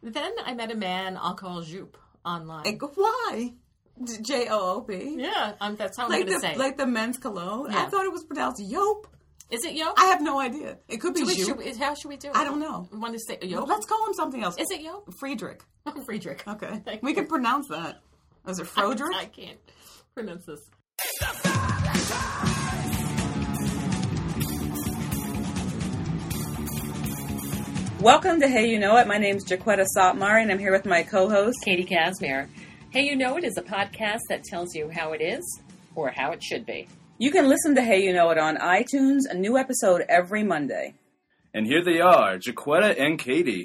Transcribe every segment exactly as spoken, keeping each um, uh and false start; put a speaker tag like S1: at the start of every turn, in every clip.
S1: Then I met a man I'll call Joop online.
S2: Like, why? J O O P?
S1: Yeah, um, that's how I'm
S2: like
S1: going to
S2: the,
S1: say.
S2: Like the men's cologne?
S1: Yeah.
S2: I thought it was pronounced Yope.
S1: Is it Yope?
S2: I have no idea. It could be
S1: we,
S2: Joop.
S1: should we, how should we do it?
S2: I don't know.
S1: We want to say Yope?
S2: Well, let's call him something else.
S1: Is it Yope?
S2: Friedrich.
S1: Friedrich.
S2: Okay.
S1: Thank
S2: we
S1: you.
S2: can pronounce that. Is it Frodrich?
S1: I, I can't pronounce this.
S2: Welcome to Hey You Know It. My name's Jaquetta Sotmar, and I'm here with my co-host,
S1: Katie Casimir. Hey You Know It is a podcast that tells you how it is or how it should be.
S2: You can listen to Hey You Know It on iTunes, a new episode every Monday.
S3: And here they are, Jaquetta and Katie.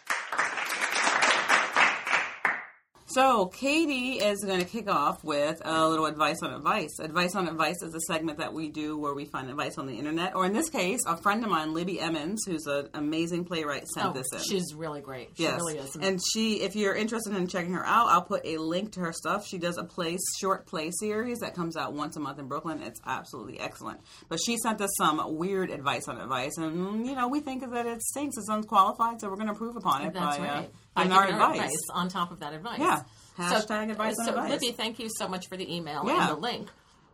S2: So, Katie is going to kick off with a little advice on advice. Advice on advice is a segment that we do where we find advice on the internet. Or in this case, a friend of mine, Libby Emmons, who's an amazing playwright, sent
S1: Oh,
S2: this in.
S1: she's really great. She
S2: yes.
S1: really is.
S2: And she, if you're interested in checking her out, I'll put a link to her stuff. She does a play, short play series that comes out once a month in Brooklyn. It's absolutely excellent. But she sent us some weird advice on advice. And, you know, we think that it stinks. It's unqualified, so we're going to prove upon it
S1: That's
S2: by,
S1: right.
S2: Uh,
S1: By
S2: giving our
S1: giving our
S2: advice.
S1: on top of that advice.
S2: Yeah. Hashtag
S1: so,
S2: advice on
S1: so
S2: advice.
S1: Libby, thank you so much for the email
S2: Yeah.
S1: and the link.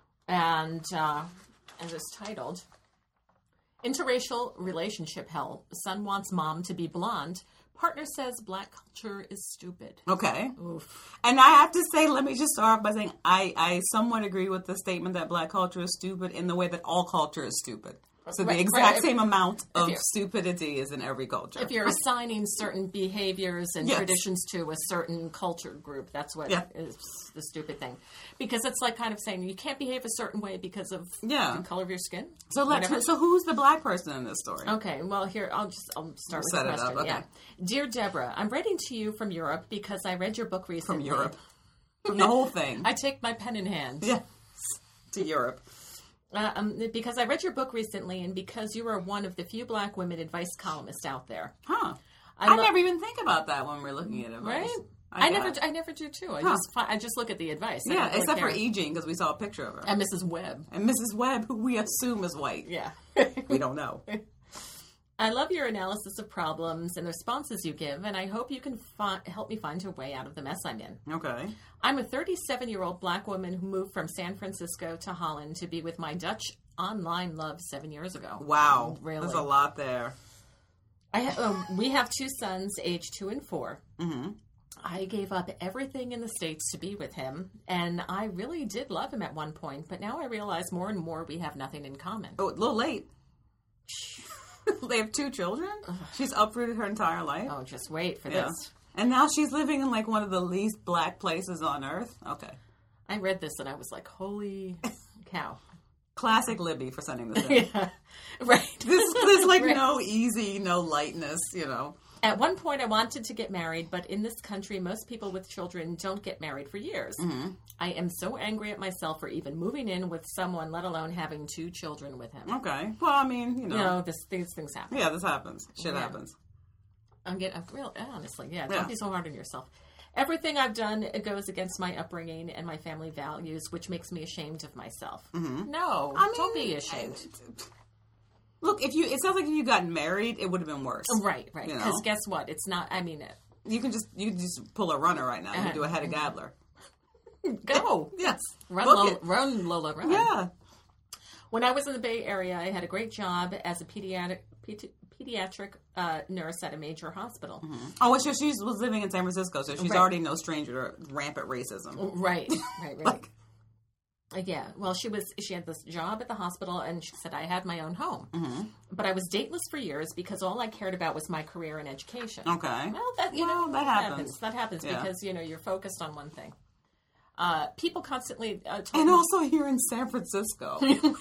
S1: And uh, it is titled, Interracial Relationship Hell. Son wants mom to be blonde. Partner says black culture is stupid.
S2: Okay.
S1: Oof.
S2: And I have to say, let me just start off by saying I, I somewhat agree with the statement that black culture is stupid in the way that all culture is stupid. So
S1: Right,
S2: the exact
S1: right.
S2: same amount of
S1: you're-
S2: stupidity is in every culture.
S1: If you're assigning certain behaviors and
S2: Yes.
S1: traditions to a certain culture group, that's what
S2: Yeah.
S1: is the stupid thing. Because it's like kind of saying you can't behave a certain way because of
S2: Yeah.
S1: the color of your skin.
S2: So let's.
S1: Whatever.
S2: So who's the black person in this story?
S1: Okay, well, here, I'll just I'll start
S2: We'll
S1: with
S2: set
S1: a
S2: it
S1: question.
S2: up, okay.
S1: Yeah. Dear Deborah, I'm writing to you from Europe because I read your book
S2: From
S1: recently.
S2: Europe. From the whole thing.
S1: I take my pen in hand.
S2: Yeah. To Europe.
S1: Uh, um, because I read your book recently and because you are one of the few black women advice columnists out there.
S2: Huh.
S1: I,
S2: I,
S1: lo-
S2: never even think about that when we're looking at advice.
S1: Right?
S2: I,
S1: I, never
S2: guess.
S1: I never do, too. I
S2: Huh.
S1: just fi- I just look at the advice. I
S2: Yeah,
S1: don't really
S2: except for
S1: care.
S2: E. Jean, because we saw a picture of her.
S1: And Missus Webb.
S2: And Missus Webb, who we assume is white.
S1: Yeah.
S2: We don't know.
S1: I love your analysis of problems and the responses you give, and I hope you can fi- help me find a way out of the mess I'm in.
S2: Okay.
S1: I'm a thirty-seven-year-old black woman who moved from San Francisco to Holland to be with my Dutch online love seven years ago.
S2: Wow.
S1: Really?
S2: There's a lot there.
S1: I ha- uh, we have two sons, aged two and four.
S2: Mm-hmm.
S1: I gave up everything in the States to be with him, and I really did love him at one point, but now I realize more and more we have nothing in common.
S2: Oh, a little late. They have two children? She's uprooted her entire life?
S1: Oh, just wait for
S2: Yeah.
S1: this.
S2: And now she's living in like one of the least black places on earth? Okay.
S1: I read this and I was like, holy cow.
S2: Classic Libby for sending this in.
S1: Yeah, right.
S2: This, there's like
S1: Right.
S2: no easy, no lightness, you know.
S1: At one point, I wanted to get married, but in this country, most people with children don't get married for years.
S2: Mm-hmm.
S1: I am so angry at myself for even moving in with someone, let alone having two children with him.
S2: Okay. Well, I mean, you know.
S1: You know, this, these things happen.
S2: Yeah, this happens. Shit
S1: Yeah.
S2: happens.
S1: I'm getting I'm real honestly, yeah. Don't
S2: Yeah.
S1: be so hard on yourself. Everything I've done goes against my upbringing and my family values, which makes me ashamed of myself.
S2: Mm-hmm.
S1: No,
S2: I mean,
S1: don't be ashamed.
S2: Look, if you, it sounds like if you got married, it would have been worse.
S1: Right, right.
S2: You
S1: Because
S2: know?
S1: guess what? It's not. I mean, it,
S2: You can just, you can just pull a runner right now. You can do a head of Gabler.
S1: go.
S2: Yes.
S1: Run,
S2: Book
S1: Lola,
S2: it.
S1: run, Lola, run.
S2: Yeah.
S1: When I was in the Bay Area, I had a great job as a pediatric pedi- pediatric uh, nurse at a major hospital.
S2: Oh, well, so she was living in San Francisco, so she's
S1: Right.
S2: already no stranger to rampant racism.
S1: Right, right, right.
S2: Like,
S1: Uh, yeah, well, she was. She had this job at the hospital, and she said I had my own home,
S2: mm-hmm.
S1: but I was dateless for years because all I cared about was my career and education.
S2: Okay.
S1: Well, that you
S2: Well,
S1: know
S2: that happens.
S1: That happens
S2: Yeah.
S1: because you know you're focused on one thing. Uh, people constantly uh, told
S2: And
S1: me,
S2: also here in San Francisco.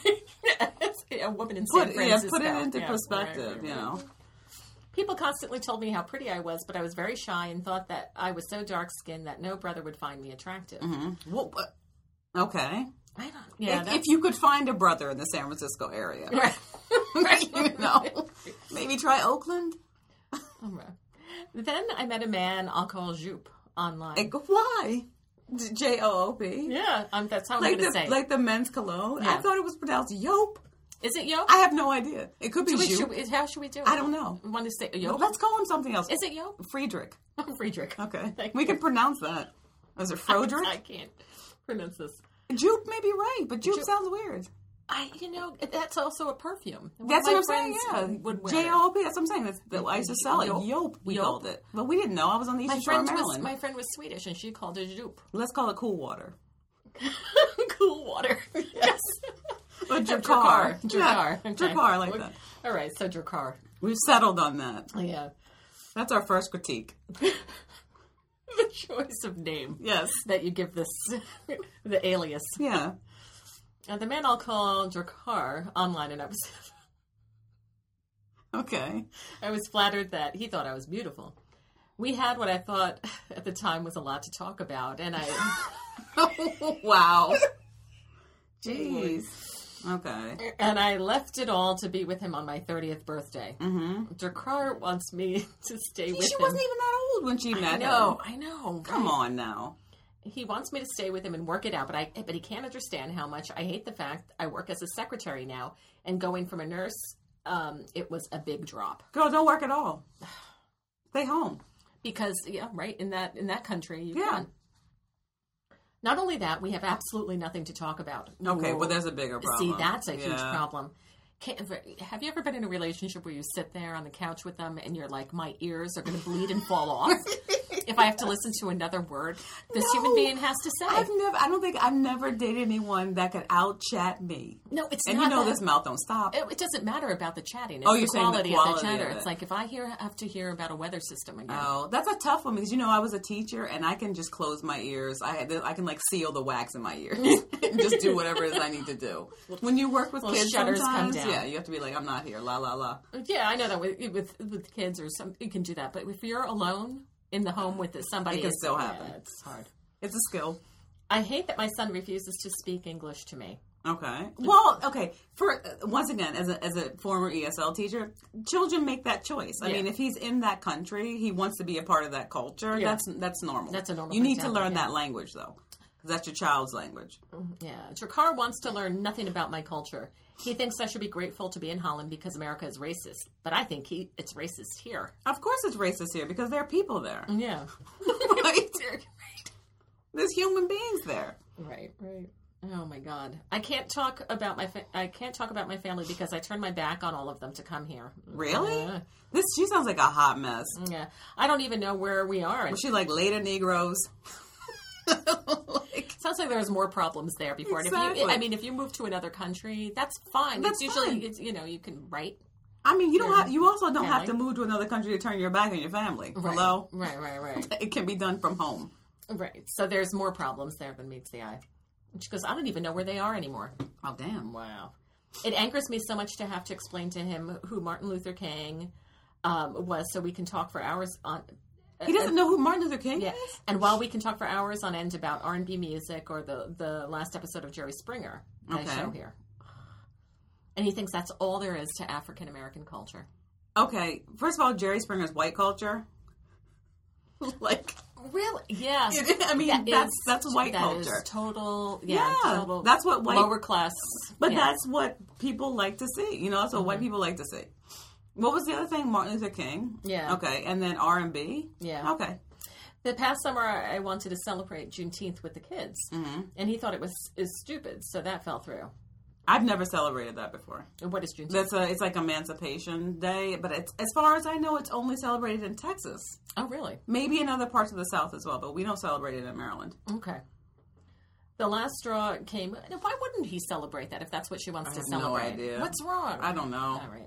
S1: a woman in San
S2: Put, yeah,
S1: Francisco.
S2: put it into
S1: Yeah,
S2: perspective,
S1: right, right,
S2: you
S1: right.
S2: know.
S1: People constantly told me how pretty I was, but I was very shy and thought that I was so dark-skinned that no brother would find me attractive.
S2: Mm-hmm. Well, but- okay.
S1: I don't. Yeah,
S2: if, if you could find a brother in the San Francisco area,
S1: right,
S2: you know, maybe try Oakland.
S1: right. Then I met a man I'll call Joop online.
S2: Like, why? J O O P.
S1: Yeah, um, that's how I'm
S2: Like
S1: going
S2: the
S1: to say.
S2: like the men's cologne.
S1: Yeah.
S2: I thought it was pronounced Yope.
S1: Is it Joop?
S2: I have no idea. It could be
S1: Should we-
S2: Joop.
S1: should we- how should we do it?
S2: I don't know.
S1: We want to say
S2: Well,
S1: Joop?
S2: let's call him something else.
S1: Is it Joop?
S2: Friedrich.
S1: Friedrich.
S2: Okay.
S1: Thank
S2: We
S1: you.
S2: can pronounce that. Is it Frodrick?
S1: I can't pronounce this.
S2: Jupe may be right, but Jupe
S1: Jupe.
S2: sounds weird.
S1: I, you know, that's also a perfume. One
S2: That's
S1: of my
S2: what I'm saying,
S1: friends
S2: yeah.
S1: Would wear
S2: J
S1: it.
S2: O O P, that's what I'm saying. That's, that I used to sell it.
S1: Jope.
S2: Yope, we
S1: Jope.
S2: called it. But we didn't know. I was on the
S1: My
S2: Eastern Shore of
S1: friend was
S2: Maryland.
S1: my friend was Swedish, and she called it Joop.
S2: Let's call it Cool Water.
S1: Cool water. Yes.
S2: Or
S1: Drakkar.
S2: Drakkar.
S1: Drakkar.
S2: Yeah,
S1: Okay.
S2: Drakkar, I like that.
S1: All right, so Drakkar.
S2: We've settled on that.
S1: Yeah.
S2: That's our first critique.
S1: The choice of name
S2: Yes.
S1: that you give this, the alias.
S2: Yeah.
S1: Uh, the man I'll call Drakkar online, and I was,
S2: Okay.
S1: I was flattered that he thought I was beautiful. We had what I thought at the time was a lot to talk about, and I
S2: Wow. Jeez. Okay.
S1: and I left it all to be with him on my thirtieth birthday.
S2: Mm-hmm.
S1: Drakkar wants me to stay with
S2: She
S1: him.
S2: wasn't even that old when she met
S1: I know,
S2: him.
S1: I know.
S2: Come
S1: right?
S2: on now.
S1: He wants me to stay with him and work it out, but I but he can't understand how much I hate the fact I work as a secretary now, and going from a nurse, um, it was a big drop.
S2: Girl, don't work at all. Stay home.
S1: Because yeah, right in that in that country, you
S2: Yeah.
S1: can. Not only that, we have absolutely nothing to talk about.
S2: Okay,
S1: Whoa.
S2: well, there's a bigger problem.
S1: See, that's a huge
S2: Yeah.
S1: problem. Can't, have you ever been in a relationship where you sit there on the couch with them and you're like, my ears are going to bleed and fall off if I have to listen to another word this
S2: No.
S1: human being has to say?
S2: I've never. I don't think I've never dated anyone that could out chat me.
S1: No, it's
S2: And
S1: not
S2: you know
S1: that.
S2: this mouth don't stop.
S1: It, it doesn't matter about the chatting. It's
S2: Oh,
S1: the
S2: you're saying the
S1: quality,
S2: quality
S1: of the chatter.
S2: of it.
S1: It's like if I hear have to hear about a weather system again.
S2: Oh, that's a tough one because you know I was a teacher and I can just close my ears. I had I can like seal the wax in my ears and just do whatever it is I need to do. When you work with
S1: Well,
S2: kids,
S1: shutters come
S2: sometimes,
S1: down.
S2: yeah, you have to be like, I'm not here. La la la.
S1: Yeah, I know that with with, with kids or some you can do that, but if you're alone in the home with somebody,
S2: It can
S1: it's-
S2: still
S1: yeah,
S2: happen.
S1: it's hard.
S2: It's a skill.
S1: I hate that my son refuses to speak English to me.
S2: Okay. Well, okay. For uh, once again, as a as a former E S L teacher, children make that choice. I
S1: Yeah.
S2: mean, if he's in that country, he wants to be a part of that culture.
S1: Yeah.
S2: That's that's normal.
S1: That's a normal
S2: You
S1: thing
S2: need
S1: to
S2: to
S1: happen,
S2: learn
S1: yeah.
S2: that language though, because that's your child's language.
S1: Yeah, Drakkar wants to learn nothing about my culture. He thinks I should be grateful to be in Holland because America is racist, but I think he it's racist here.
S2: Of course, it's racist here because there are people there.
S1: Yeah,
S2: Right? There's human beings there.
S1: right, right. Oh my God, I can't talk about my fa- I can't talk about my family because I turned my back on all of them to come here.
S2: Really?
S1: Uh,
S2: This she sounds like a hot mess.
S1: yeah, I don't even know where we are.
S2: Was she like later Negroes? like,
S1: Sounds like there's more problems there before. And if you,
S2: Exactly.
S1: I mean, if you move to another country, that's fine.
S2: That's
S1: it's usually,
S2: fine.
S1: it's, you know, you can write.
S2: I mean, you don't
S1: Your
S2: have. You also don't have
S1: family.
S2: to move to another country to turn your back on your family.
S1: Right.
S2: Hello.
S1: Right, right, right.
S2: It can be done from home.
S1: Right. So there's more problems there than meets the eye. And she goes, I don't even know where they are anymore.
S2: Oh damn!
S1: Wow. It angers me so much to have to explain to him who Martin Luther King um, was so we can talk for hours on...
S2: He doesn't know who Martin Luther King
S1: Yeah.
S2: is?
S1: And while we can talk for hours on end about R and B music or the, the last episode of Jerry Springer that
S2: Okay.
S1: I show here. And he thinks that's all there is to African American culture.
S2: Okay, first of all, Jerry Springer's white culture. like,
S1: Really? Yeah.
S2: I mean,
S1: That
S2: that's
S1: is-
S2: that's white
S1: that
S2: culture.
S1: is total, yeah,
S2: Yeah,
S1: total
S2: that's what white-
S1: lower class.
S2: But
S1: yeah.
S2: that's what people like to see. You know, that's what
S1: Mm-hmm.
S2: white people like to see. What was the other thing? Martin Luther King.
S1: Yeah.
S2: Okay, and then R and B.
S1: Yeah.
S2: Okay.
S1: The past summer, I I wanted to celebrate Juneteenth with the kids,
S2: Mm-hmm.
S1: and he thought it was is stupid, so that fell through.
S2: I've never celebrated that before.
S1: And what is Juneteenth?
S2: That's a, it's like Emancipation Day, but it's, as far as I know, it's only celebrated in Texas.
S1: Oh, really?
S2: Maybe in other parts of the South as well, but we don't celebrate it in Maryland.
S1: Okay. The last straw came. Why wouldn't he celebrate that if that's what she wants
S2: I
S1: to
S2: have no
S1: celebrate?
S2: idea.
S1: What's wrong?
S2: I don't know.
S1: All right.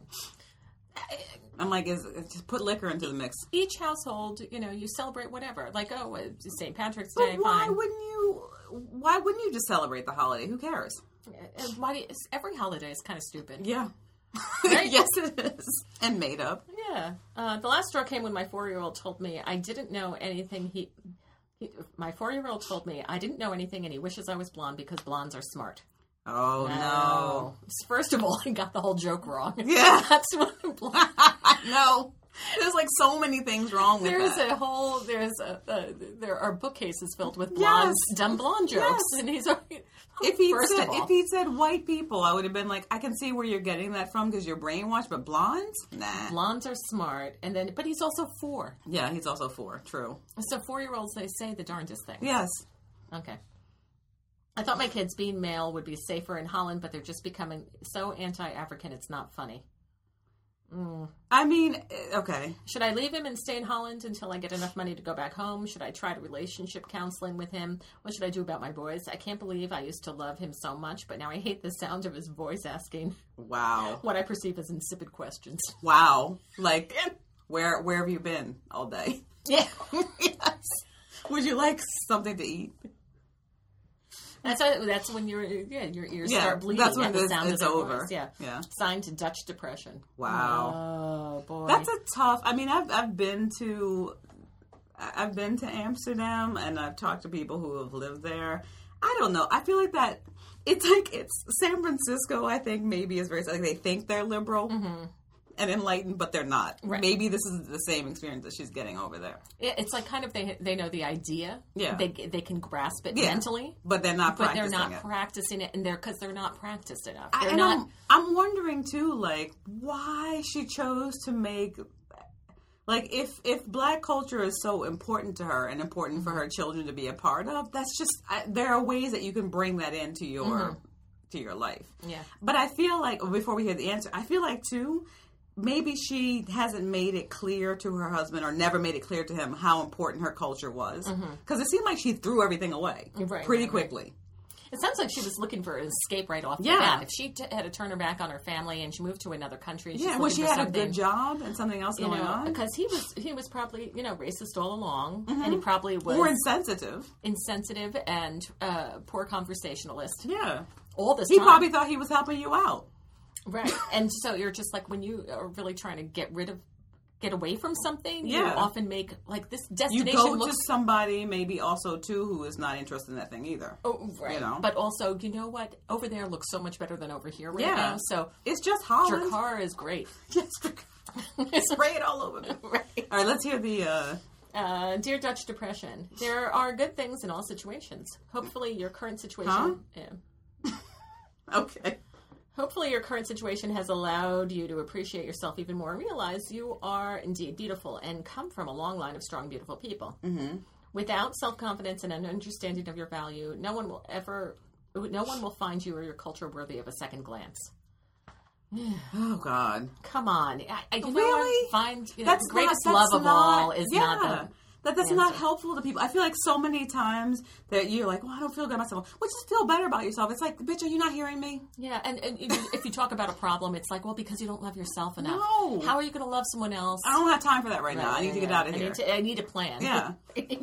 S2: I'm like, is, just put liquor into the mix.
S1: Each household, you know, you celebrate whatever. Like, oh, it's Saint Patrick's
S2: But
S1: Day,
S2: why
S1: fine.
S2: wouldn't you? Why wouldn't you just celebrate the holiday? Who cares?
S1: And why do you, every holiday is kind of stupid.
S2: Yeah.
S1: Right?
S2: Yes, it is. And made up.
S1: Yeah. Uh, the last straw came when my four-year-old told me I didn't know anything. He, he my four-year-old told me I didn't know anything, and he wishes I was blonde because blondes are smart.
S2: Oh, no.
S1: First of all, he got the whole joke wrong.
S2: Yeah.
S1: That's what blonde.
S2: No. There's like so many things wrong with
S1: There's
S2: that.
S1: a whole, there's a, uh, there are bookcases filled with blondes,
S2: Yes.
S1: dumb blonde jokes.
S2: Yes.
S1: And he's like,
S2: If he
S1: first
S2: said
S1: of all,
S2: if he said white people, I would have been like, I can see where you're getting that from because you're brainwashed, but blondes, nah.
S1: blondes are smart. And then, but he's also four.
S2: Yeah, he's also four. True.
S1: So four-year-olds, they say the darndest things.
S2: Yes.
S1: Okay. I thought my kids being male would be safer in Holland, but they're just becoming so anti-African, it's not funny. Mm.
S2: I mean, okay.
S1: Should I leave him and stay in Holland until I get enough money to go back home? Should I try to relationship counseling with him? What should I do about my boys? I can't believe I used to love him so much, but now I hate the sound of his voice asking
S2: Wow.
S1: what I perceive as insipid questions.
S2: Wow. Like, where where have you been all day?
S1: Yeah.
S2: Yes. Would you like something to eat?
S1: That's a, that's when your yeah your ears
S2: Yeah,
S1: start bleeding
S2: that's when
S1: at the
S2: it's-
S1: sound
S2: it's
S1: of their
S2: over.
S1: voice. Yeah.
S2: Yeah.
S1: Sign to Dutch depression.
S2: Wow.
S1: Oh boy.
S2: That's a tough. I mean, I've I've been to I've been to Amsterdam and I've talked to people who have lived there. I don't know. I feel like that it's like it's San Francisco. I think maybe is very like they think they're liberal and enlightened, but they're not.
S1: Right.
S2: Maybe this is the same experience that she's getting over there.
S1: Yeah, it's like kind of they they know the idea.
S2: Yeah.
S1: They they can grasp it
S2: Yeah.
S1: mentally.
S2: But they're not
S1: But
S2: practicing
S1: they're not
S2: it.
S1: practicing it, and they're because they're not practiced enough.
S2: I,
S1: They're
S2: and
S1: not.
S2: I'm, I'm wondering too, like why she chose to make, like if if black culture is so important to her and important for her children to be a part of, that's just I, there are ways that you can bring that into your
S1: Mm-hmm.
S2: to your life.
S1: Yeah.
S2: But I feel like before we hear the answer, I feel like too. Maybe she hasn't made it clear to her husband or never made it clear to him how important her culture was. Because it seemed like she threw everything away
S1: Right,
S2: pretty
S1: right, right.
S2: quickly.
S1: It sounds like she was looking for an escape right off the
S2: Yeah.
S1: bat. If she t- had to turn her back on her family and she moved to another country, and she's
S2: Yeah,
S1: looking
S2: well, she
S1: for
S2: had a
S1: something,
S2: good job and something else
S1: you
S2: going
S1: know,
S2: on.
S1: because he was he was probably you know racist all along, and he probably was
S2: Or insensitive.
S1: insensitive and uh, poor conversationalist
S2: Yeah.
S1: all this
S2: He
S1: time.
S2: probably thought he was helping you out.
S1: Right. And so you're just like, when you are really trying to get rid of, get away from something, you
S2: Yeah.
S1: often make, like, this
S2: You
S1: destination
S2: go
S1: looks...
S2: to somebody maybe also too who is not interested in that thing either.
S1: Oh, right.
S2: you know.
S1: But also, you know what? Over there looks so much better than over here right
S2: Yeah.
S1: now. So
S2: It's just Holland.
S1: Drakkar is great.
S2: Yes, spray it all over me.
S1: Right.
S2: All right, let's hear the. Uh,
S1: Uh, Dear Dutch Depression, there are good things in all situations. Hopefully your current situation...
S2: Huh?
S1: Yeah.
S2: okay.
S1: Hopefully your current situation has allowed you to appreciate yourself even more and realize you are indeed beautiful and come from a long line of strong, beautiful people. Mm-hmm. Without self-confidence and an understanding of your value, no one will ever, no one will find you or your culture worthy of a second glance.
S2: Oh God.
S1: Come on. I, I, you know,
S2: Really?
S1: I find you know,
S2: That's
S1: the greatest
S2: not,
S1: love
S2: that's
S1: of
S2: not,
S1: all is
S2: yeah.
S1: not the...
S2: That that's
S1: answer.
S2: not helpful to people. I feel like so many times that you're like, well, I don't feel good about myself. Well, just feel better about yourself. It's like, bitch, are you not hearing me?
S1: Yeah, and, and if you talk about a problem, it's like, well, because you don't love yourself enough.
S2: No.
S1: How are you going to love someone else?
S2: I don't have time for that right, now. I need to get out of
S1: I
S2: here.
S1: Need to, I need a plan.
S2: Yeah.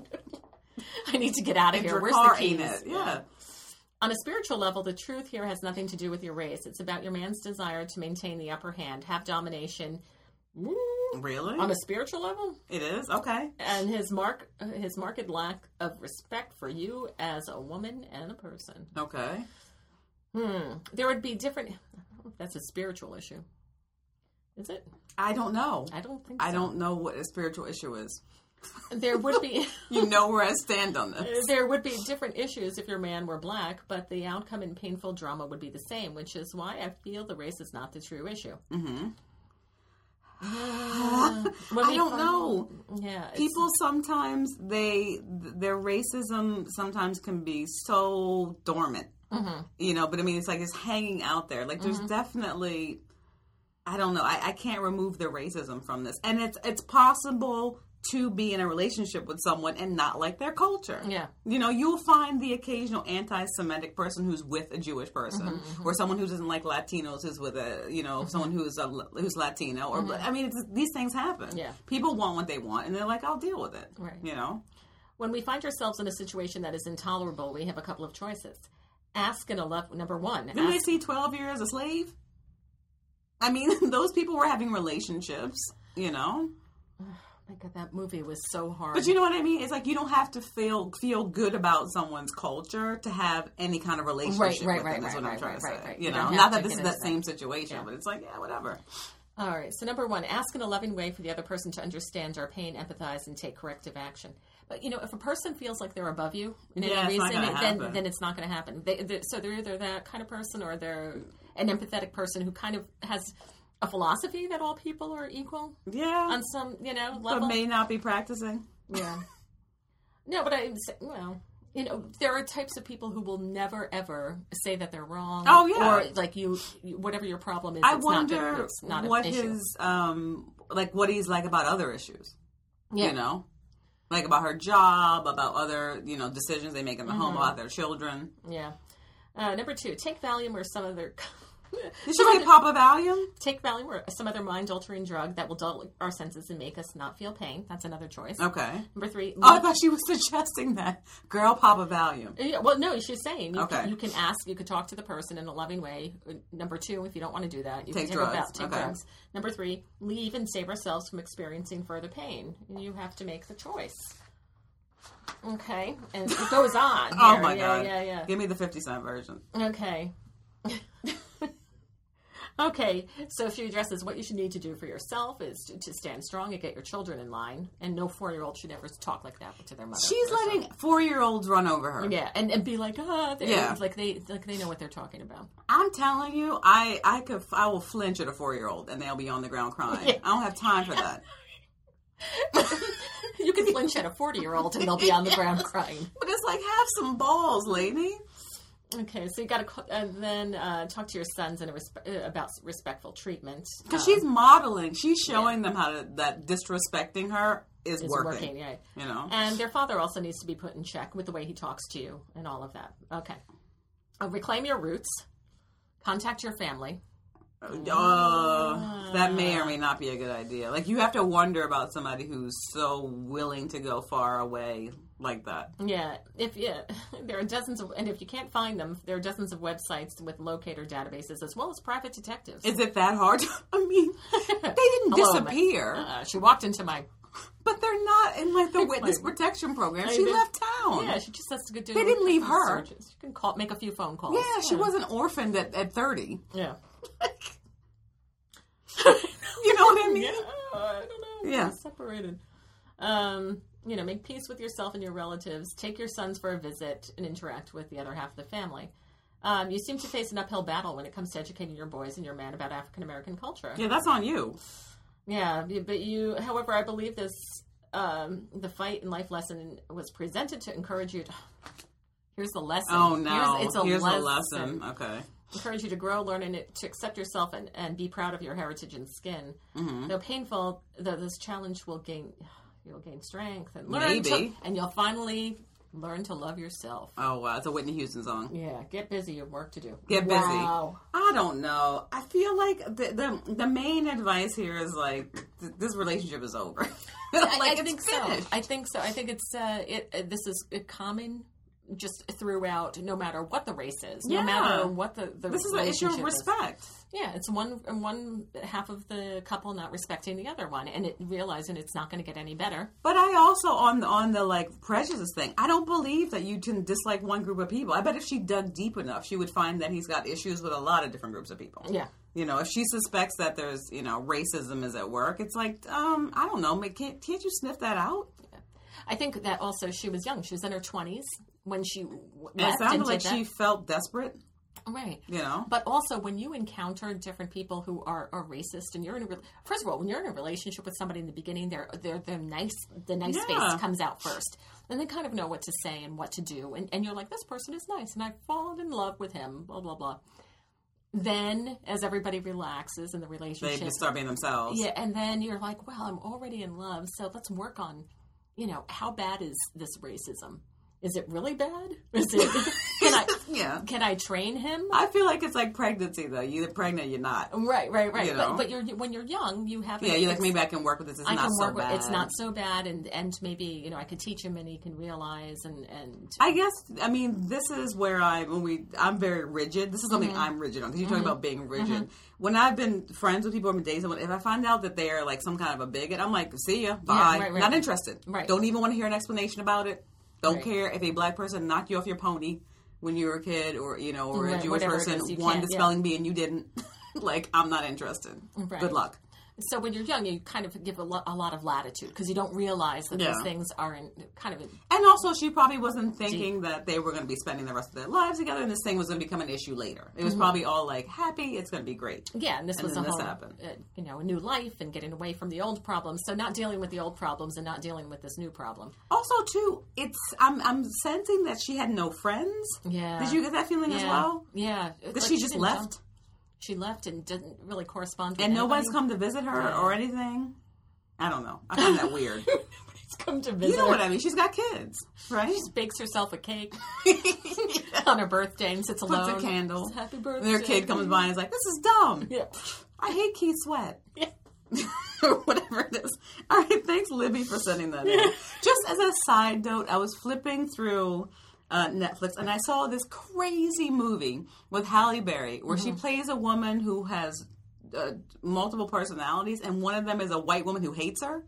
S1: I need to get out of here.
S2: Your
S1: Where's
S2: car
S1: the
S2: ain't
S1: keys?
S2: it? Yeah.
S1: On a spiritual level, the truth here has nothing to do with your race. It's about your man's desire to maintain the upper hand, have domination.
S2: Really?
S1: On a spiritual level,
S2: It is? Okay.
S1: and his mark, his marked lack of respect for you as a woman and a person.
S2: Okay.
S1: Hmm. There would be different. That's a spiritual issue. Is it?
S2: I don't know.
S1: I don't think.
S2: I
S1: so.
S2: don't know what a spiritual issue is.
S1: There would be.
S2: You know where I stand on this.
S1: There would be different issues if your man were black, but the outcome and painful drama would be the same, which is why I feel the race is not the true issue.
S2: Mm-hmm.
S1: Uh, when
S2: I
S1: we
S2: don't
S1: find-
S2: know.
S1: Yeah, it's-
S2: People sometimes they their racism sometimes can be so dormant,
S1: Mhm.
S2: you know. But I mean, it's like it's hanging out there. Like there's definitely, I don't know. I, I can't remove the racism from this, and it's it's possible to be in a relationship with someone and not like their culture.
S1: Yeah.
S2: You know, you'll find the occasional anti-Semitic person who's with a Jewish person,
S1: Mm-hmm,
S2: or someone who doesn't like Latinos is with a, you know, someone who's a, who's Latino. Or I mean, it's, these things happen.
S1: Mm-hmm. Yeah.
S2: People want what they want, and they're like, "I'll deal with it."
S1: Right.
S2: You know.
S1: When we find ourselves in a situation that is intolerable, we have a couple of choices. Ask and love. Number one.
S2: Didn't they
S1: Ask,
S2: see twelve years a slave? I mean, those people were having relationships. You know.
S1: my God, that movie was so hard.
S2: But you know what I mean? It's like you don't have to feel feel good about someone's culture to have any kind of relationship
S1: Right, right,
S2: with
S1: right,
S2: them. Is
S1: right,
S2: what I'm
S1: right,
S2: trying
S1: right,
S2: to say.
S1: right, right.
S2: You
S1: You
S2: know,
S1: don't have
S2: not
S1: to
S2: that this
S1: get
S2: is that
S1: into
S2: same situation,
S1: Yeah.
S2: but it's like, yeah, whatever.
S1: All right. So number one, ask in a loving way for the other person to understand our pain, empathize, and take corrective action. But, you know, if a person feels like they're above you in
S2: Yeah,
S1: any
S2: it's not
S1: reason,
S2: gonna
S1: then,
S2: happen.
S1: then it's not going to happen. They, they, so they're either that kind of person or they're an empathetic person who kind of has a philosophy that all people are equal
S2: Yeah.
S1: on some, you know,
S2: But
S1: level.
S2: may not be practicing.
S1: Yeah. No, but I, well, you know, there are types of people who will never ever say that they're wrong.
S2: Oh, yeah.
S1: Or like you, you whatever your problem is,
S2: I
S1: it's
S2: wonder
S1: not, it's not
S2: what
S1: an issue.
S2: his, um, like what he's like about other issues.
S1: Yeah.
S2: You know? Like about her job, about other, you know, decisions they make in the
S1: Mm-hmm.
S2: home, about their children.
S1: Yeah. Uh, number two, take Valium or some other.
S2: Did she say Papa Valium?
S1: Take Valium or some other mind-altering drug that will dull our senses and make us not feel pain. That's another choice.
S2: Okay.
S1: Number three.
S2: Oh, I thought she was suggesting that. Girl, Papa Valium.
S1: Yeah, well, no, she's saying you,
S2: Okay.
S1: can, you can ask, you could talk to the person in a loving way. Number two, if you don't want to do that, you
S2: Take
S1: can take,
S2: drugs.
S1: About, take
S2: Okay.
S1: drugs. Number three, leave and save ourselves from experiencing further pain. You have to make the choice. Okay, and it goes on.
S2: Oh
S1: here.
S2: my
S1: yeah,
S2: God.
S1: Yeah, yeah,
S2: Give me the fifty cent version.
S1: Okay. Okay, so a few addresses. What you should need to do for yourself is to, to stand strong and get your children in line. And no four-year-old should ever talk like that to their mother.
S2: She's
S1: or son.
S2: letting four-year-olds run over her.
S1: Yeah, and, and be like, ah, they're-
S2: Yeah.
S1: like they like they know what they're talking about.
S2: I'm telling you, I I could I will flinch at a four-year-old and they'll be on the ground crying.
S1: Yeah.
S2: I don't have time for that.
S1: You can flinch at a forty-year-old and they'll be on the ground crying.
S2: But it's like, have some balls, lady.
S1: Okay, so you got to and then uh, talk to your sons in a respe- uh, about respectful treatment
S2: Because
S1: Um,
S2: she's modeling. She's showing them how to, that disrespecting her is,
S1: is
S2: working.
S1: working, yeah.
S2: You know?
S1: And their father also needs to be put in check with the way he talks to you and all of that. Okay, uh, reclaim your roots. Contact your family.
S2: Uh, that may or may not be a good idea. Like, you have to wonder about somebody who's so willing to go far away like that.
S1: Yeah, if yeah, there are dozens of, and if you can't find them, there are dozens of websites with locator databases as well as private detectives.
S2: Is it that hard? I mean, they didn't
S1: Hello,
S2: disappear,
S1: Uh, she walked into my.
S2: but they're not in like the witness
S1: Like-
S2: protection program.
S1: I
S2: She
S1: did-
S2: left town.
S1: Yeah, she just has to go do.
S2: They didn't leave her.
S1: searches. She can call, make a few phone calls.
S2: Yeah, she wasn't orphaned at, at thirty.
S1: Yeah.
S2: You know what I mean?
S1: Yeah, I don't know.
S2: Yeah.
S1: We're separated. Um, you know, make peace with yourself and your relatives. Take your sons for a visit and interact with the other half of the family. Um, you seem to face an uphill battle when it comes to educating your boys and your man about African American culture.
S2: Yeah, that's on you.
S1: Yeah, but you, however, I believe this, um, the fight and life lesson was presented to encourage you to, here's the lesson.
S2: Oh, no.
S1: Here's, it's a
S2: Here's
S1: lesson.
S2: a lesson. Okay.
S1: Encourage you to grow, learn, and to accept yourself and, and be proud of your heritage and skin.
S2: Mm-hmm.
S1: Though painful, though this challenge will gain, you'll gain strength and learn
S2: Maybe.
S1: to, and you'll finally learn to love yourself.
S2: Oh, wow. It's a Whitney Houston song.
S1: Yeah, get busy. You have work to do.
S2: Get busy.
S1: Wow.
S2: I don't know. I feel like the the, the main advice here is like th- this relationship is over. like
S1: I, I
S2: it's
S1: think
S2: finished.
S1: so. I think so. I think it's uh, it. Uh, this is uh, common, just throughout, no matter what the race is,
S2: Yeah.
S1: no matter what the the
S2: This is an issue of
S1: relationship is.
S2: respect.
S1: Yeah, it's one one half of the couple not respecting the other one, and it realizing it's not going to get any better.
S2: But I also on the, on the like prejudice thing. I don't believe that you can dislike one group of people. I bet if she dug deep enough, she would find that he's got issues with a lot of different groups of people.
S1: Yeah.
S2: You know, if she suspects that there's you know racism is at work, it's like um I don't know. Can't can't you sniff that out?
S1: I think that also she was young. She was in her twenties when she w-
S2: It
S1: left
S2: sounded
S1: and
S2: like
S1: did that.
S2: she felt desperate.
S1: Right.
S2: You know?
S1: But also, when you encounter different people who are, are racist, and you're in a re- first of all, when you're in a relationship with somebody in the beginning, they're they're they're nice. The nice
S2: Yeah.
S1: face comes out first, and they kind of know what to say and what to do, and and you're like, this person is nice, and I've fallen in love with him. Blah blah blah. Then, as everybody relaxes in the
S2: They
S1: relationship,
S2: just start being themselves.
S1: yeah, and then you're like, well, I'm already in love, so let's work on, you know, how bad is this racism? Is it really bad? Is it? Can I?
S2: Yeah.
S1: Can I train him?
S2: I feel like it's like pregnancy, though. You're either pregnant or you're not.
S1: Right, right, right.
S2: You know?
S1: But, but you're when you're young, you have
S2: Yeah,
S1: it-
S2: you're like,
S1: it's-
S2: maybe I can work with this. It's
S1: I
S2: not
S1: can
S2: so
S1: work
S2: bad.
S1: with it's not so bad, and and maybe you know I could teach him and he can realize and and
S2: I guess, I mean, this is where I, when we, I'm very rigid. This is something
S1: Mm-hmm.
S2: I'm rigid on. Because you're talking about being rigid. When I've been friends with people, I've been dating someone, if I find out that they're like some kind of a bigot, I'm like, see ya, bye.
S1: right, right.
S2: Not interested.
S1: Right.
S2: Don't even want to hear an explanation about it. Don't
S1: Right.
S2: care if a black person knocked you off your pony when you were a kid, or, you know, or
S1: Right,
S2: a Jewish
S1: whatever it
S2: person
S1: is, you
S2: won
S1: can't-
S2: the
S1: yeah.
S2: spelling bee and you didn't. Like, I'm not interested.
S1: Right.
S2: Good luck.
S1: So when you're young, you kind of give a, lo- a lot of latitude because you don't realize that
S2: Yeah.
S1: these things are in kind of in,
S2: And also, she probably wasn't thinking that they were going to be spending the rest of their lives together, and this thing was going to become an issue later. It was
S1: Mm-hmm.
S2: probably all like, happy, it's going to be great.
S1: yeah, and this
S2: And
S1: was
S2: then
S1: a
S2: this
S1: whole,
S2: happened.
S1: uh, you know, a new life and getting away from the old problems. So not dealing with the old problems and not dealing with this new problem.
S2: Also, too, it's I'm I'm sensing that she had no friends.
S1: Yeah.
S2: Did you get that feeling
S1: Yeah.
S2: as well?
S1: Yeah.
S2: That
S1: Like,
S2: she just
S1: didn't
S2: left?
S1: jump. She left and didn't really correspond with
S2: And
S1: anybody.
S2: nobody's come to visit her
S1: Yeah.
S2: or anything? I don't know. I find that weird.
S1: Nobody's come to visit
S2: You know
S1: her.
S2: what I mean? She's got kids, right?
S1: She bakes herself a cake on her birthday and sits
S2: Puts
S1: alone.
S2: a candle.
S1: Says, Happy
S2: And
S1: birthday.
S2: their kid comes by and is like, this is dumb.
S1: Yeah.
S2: I hate Keith Sweat.
S1: Yeah.
S2: Or whatever it is. All right, thanks, Libby, for sending that in. Just as a side note, I was flipping through uh, Netflix and I saw this crazy movie with Halle Berry where
S1: Mm-hmm.
S2: she plays a woman who has uh, multiple personalities, and one of them is a white woman who hates her.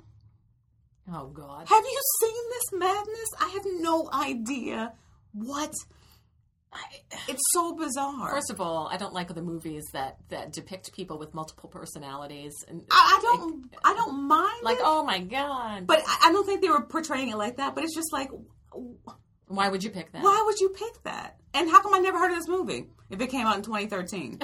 S1: Oh, God.
S2: Have you seen this madness? I have no idea what. I, it's so bizarre.
S1: First of all, I don't like the movies that, that depict people with multiple personalities. And
S2: I, I don't. I don't mind.
S1: Like,
S2: it,
S1: oh, my God.
S2: but I, I don't think they were portraying it like that. But it's just like,
S1: Why would you pick that?
S2: why would you pick that? And how come I never heard of this movie if it came out in twenty thirteen?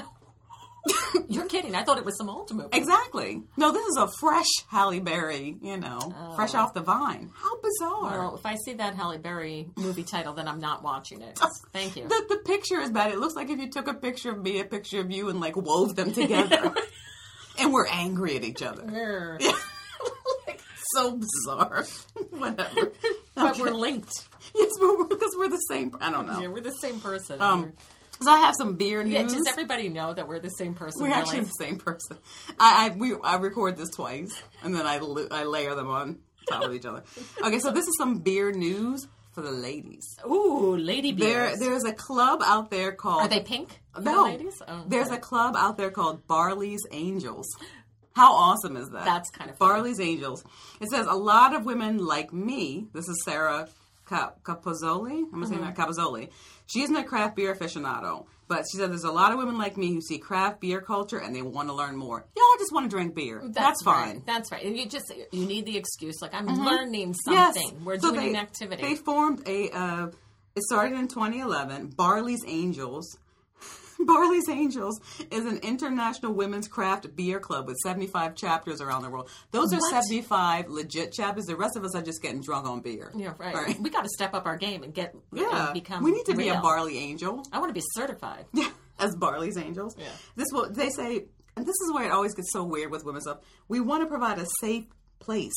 S1: You're kidding. I thought it was some old movie.
S2: Exactly. No, this is a fresh Halle Berry, you know, fresh off the vine. How bizarre.
S1: Well, if I see that Halle Berry movie title, then I'm not watching it. Thank you.
S2: the, the picture is bad. It looks like if you took a picture of me, a picture of you, and like wove them together. And we're angry at each other.
S1: Grr.
S2: Like, so bizarre. Whatever.
S1: But
S2: Okay.
S1: we're linked.
S2: Yes, but we're, because we're the same. I don't know.
S1: Yeah, we're the same person.
S2: Um, so I have some beer news.
S1: yeah, does everybody know that we're the same person?
S2: We're
S1: really?
S2: actually the same person. I I, we, I record this twice, and then I, li- I layer them on top of each other. Okay, so this is some beer news for the ladies.
S1: Ooh, lady
S2: There,
S1: beers.
S2: there's a club out there called.
S1: Are they pink? for
S2: No,
S1: the ladies? Oh,
S2: there's
S1: okay.
S2: a club out there called Barley's Angels. How awesome is that?
S1: That's kind of fun.
S2: Barley's Angels. It says a lot of women like me. This is Sarah Cap- Capozzoli. I'm saying that Capozzoli. She isn't a craft beer aficionado, but she said there's a lot of women like me who see craft beer culture and they want to learn more. Y'all just want to drink beer. That's, fine.
S1: Right. That's right. And you just you need the excuse. Like I'm learning
S2: Yes.
S1: something. We're
S2: So
S1: doing
S2: they,
S1: an activity.
S2: They formed a. Uh, it started in twenty eleven. Barley's Angels. Barley's Angels is an international women's craft beer club with seventy-five chapters around the world. Those are
S1: What?
S2: seventy-five legit chapters. The rest of us are just getting drunk on beer.
S1: yeah, right.
S2: Right.
S1: We got to step up our game and get
S2: Yeah,
S1: and become.
S2: we need to be a
S1: real.
S2: Barley Angel.
S1: I want to be certified.
S2: Yeah, as Barley's Angels.
S1: Yeah.
S2: This will they say, and this is where it always gets so weird with women's stuff. We want to provide a safe place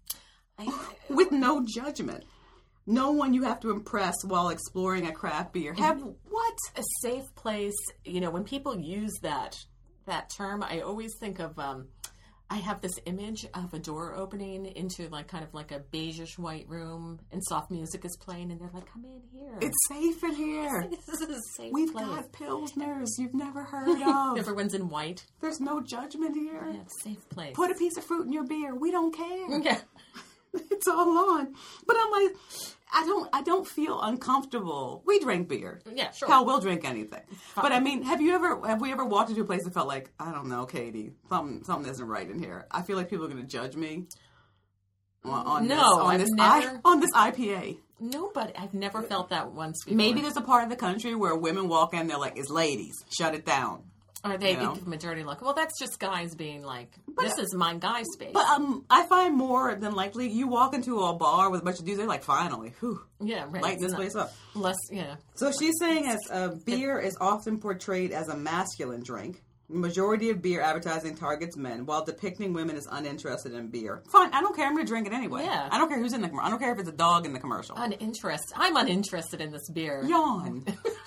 S1: I,
S2: with no judgment. No one you have to impress while exploring a craft beer. Have what?
S1: a safe place. You know, when people use that that term, I always think of. Um, I have this image of a door opening into like kind of like a beigeish white room, and soft music is playing, and they're like, "Come in here.
S2: It's safe in here.
S1: This is a safe
S2: We've
S1: place."
S2: got pilsners you've never heard of.
S1: Everyone's in white.
S2: There's no judgment here.
S1: Yeah, it's a safe place.
S2: Put a piece of fruit in your beer. We don't care.
S1: yeah.
S2: It's all on. But I'm like, I don't I don't feel uncomfortable. We drink beer.
S1: Yeah, sure.
S2: Hell, we'll drink anything. But I mean, have you ever have we ever walked into a place and felt like, I don't know, Katie, something something isn't right in here. I feel like people are gonna judge me on, on
S1: No,
S2: this on
S1: I've
S2: this
S1: never-
S2: I, on this I P A.
S1: No, but I've never felt that once before.
S2: Maybe there's a part of the country where women walk in, they're like, it's ladies, shut it down.
S1: Or they
S2: you know?
S1: give them a dirty look. Well, that's just guys being like, this is my guy space.
S2: But um, I find more than likely you walk into a bar with a bunch of dudes, they're like, finally, whew,
S1: yeah, right.
S2: lighten this
S1: It's
S2: place
S1: not-
S2: up.
S1: Less, yeah.
S2: So she's saying as uh, beer is often portrayed as a masculine drink. The majority of beer advertising targets men, while depicting women as uninterested in beer. Fine, I don't care. I'm going to drink it anyway.
S1: Yeah.
S2: I don't care who's in the commercial. I don't care if it's a dog in the commercial.
S1: Uninterested. I'm uninterested in this beer.
S2: Yawn.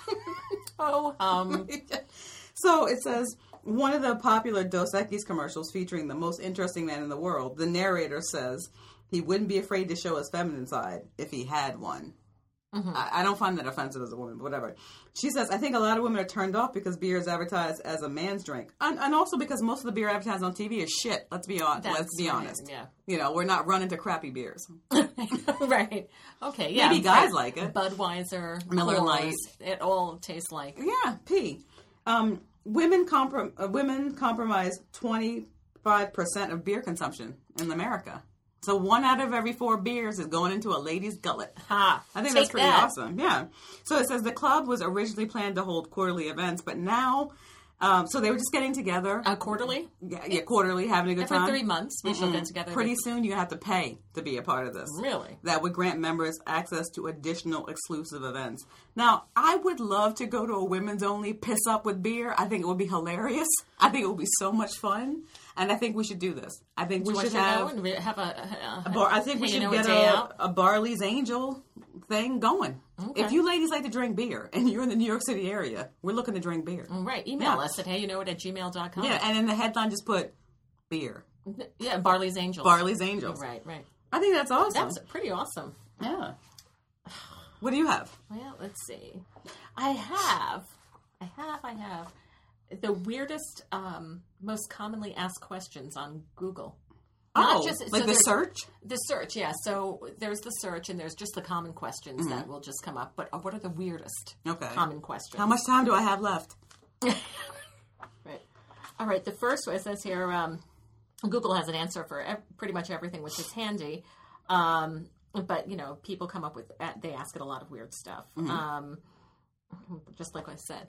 S1: Oh, um,
S2: So it says, one of the popular Dos Equis commercials featuring the most interesting man in the world, the narrator says he wouldn't be afraid to show his feminine side if he had one.
S1: Mm-hmm.
S2: I, I don't find that offensive as a woman, but whatever. She says, I think a lot of women are turned off because beer is advertised as a man's drink. And, and also because most of the beer advertised on T V is shit. Let's be honest.
S1: That's
S2: Let's be
S1: right,
S2: honest.
S1: yeah.
S2: You know, we're not running to crappy beers.
S1: right. Okay, yeah.
S2: Maybe guys like it.
S1: Budweiser,
S2: Miller
S1: Coors,
S2: Lite.
S1: It all tastes like.
S2: Yeah, P. Um, women, comprom- uh, women compromise twenty five percent of beer consumption in America. So one out of every four beers is going into a lady's gullet.
S1: Ha!
S2: I think
S1: Take
S2: that's pretty
S1: that.
S2: awesome. Yeah. So it says the club was originally planned to hold quarterly events, but now, um, so they were just getting together.
S1: Uh, quarterly?
S2: Yeah, yeah, quarterly, having a good
S1: Every
S2: time.
S1: three months, we shall get together.
S2: Pretty soon, you have to pay to be a part of this.
S1: Really?
S2: That would grant members access to additional exclusive events. Now, I would love to go to a women's only piss up with beer. I think it would be hilarious. I think it would be so much fun. And I think we should do this. I think we
S1: You want
S2: should
S1: to
S2: have...
S1: go and we have a, a,
S2: a bar, I think we
S1: you
S2: should
S1: know,
S2: get
S1: a day
S2: a,
S1: out?
S2: a Barley's Angel thing going.
S1: Okay.
S2: If you ladies like to drink beer and you're in the New York City area, we're looking to drink beer.
S1: Right. Email
S2: Yeah.
S1: us at hey you know it at gmail dot com.
S2: Yeah, and in the headline just put beer.
S1: Yeah, Barley's Angels.
S2: Barley's Angels.
S1: Right, right.
S2: I think that's awesome.
S1: That's pretty awesome.
S2: Yeah. What do you have?
S1: Well, let's see. I have, I have, I have the weirdest, um, most commonly asked questions on Google.
S2: Oh,
S1: Not just-
S2: like
S1: so
S2: the
S1: there's-
S2: search?
S1: The search, yeah. So there's the search, and there's just the common questions
S2: Mm-hmm.
S1: that will just come up. But what are the weirdest
S2: Okay.
S1: common questions?
S2: How much time do I have left?
S1: Right. All right. The first one, it says here, um, Google has an answer for ev- pretty much everything, which is handy. Um, but, you know, people come up with, uh, they ask it a lot of weird stuff.
S2: Mm-hmm.
S1: Um, just like I said.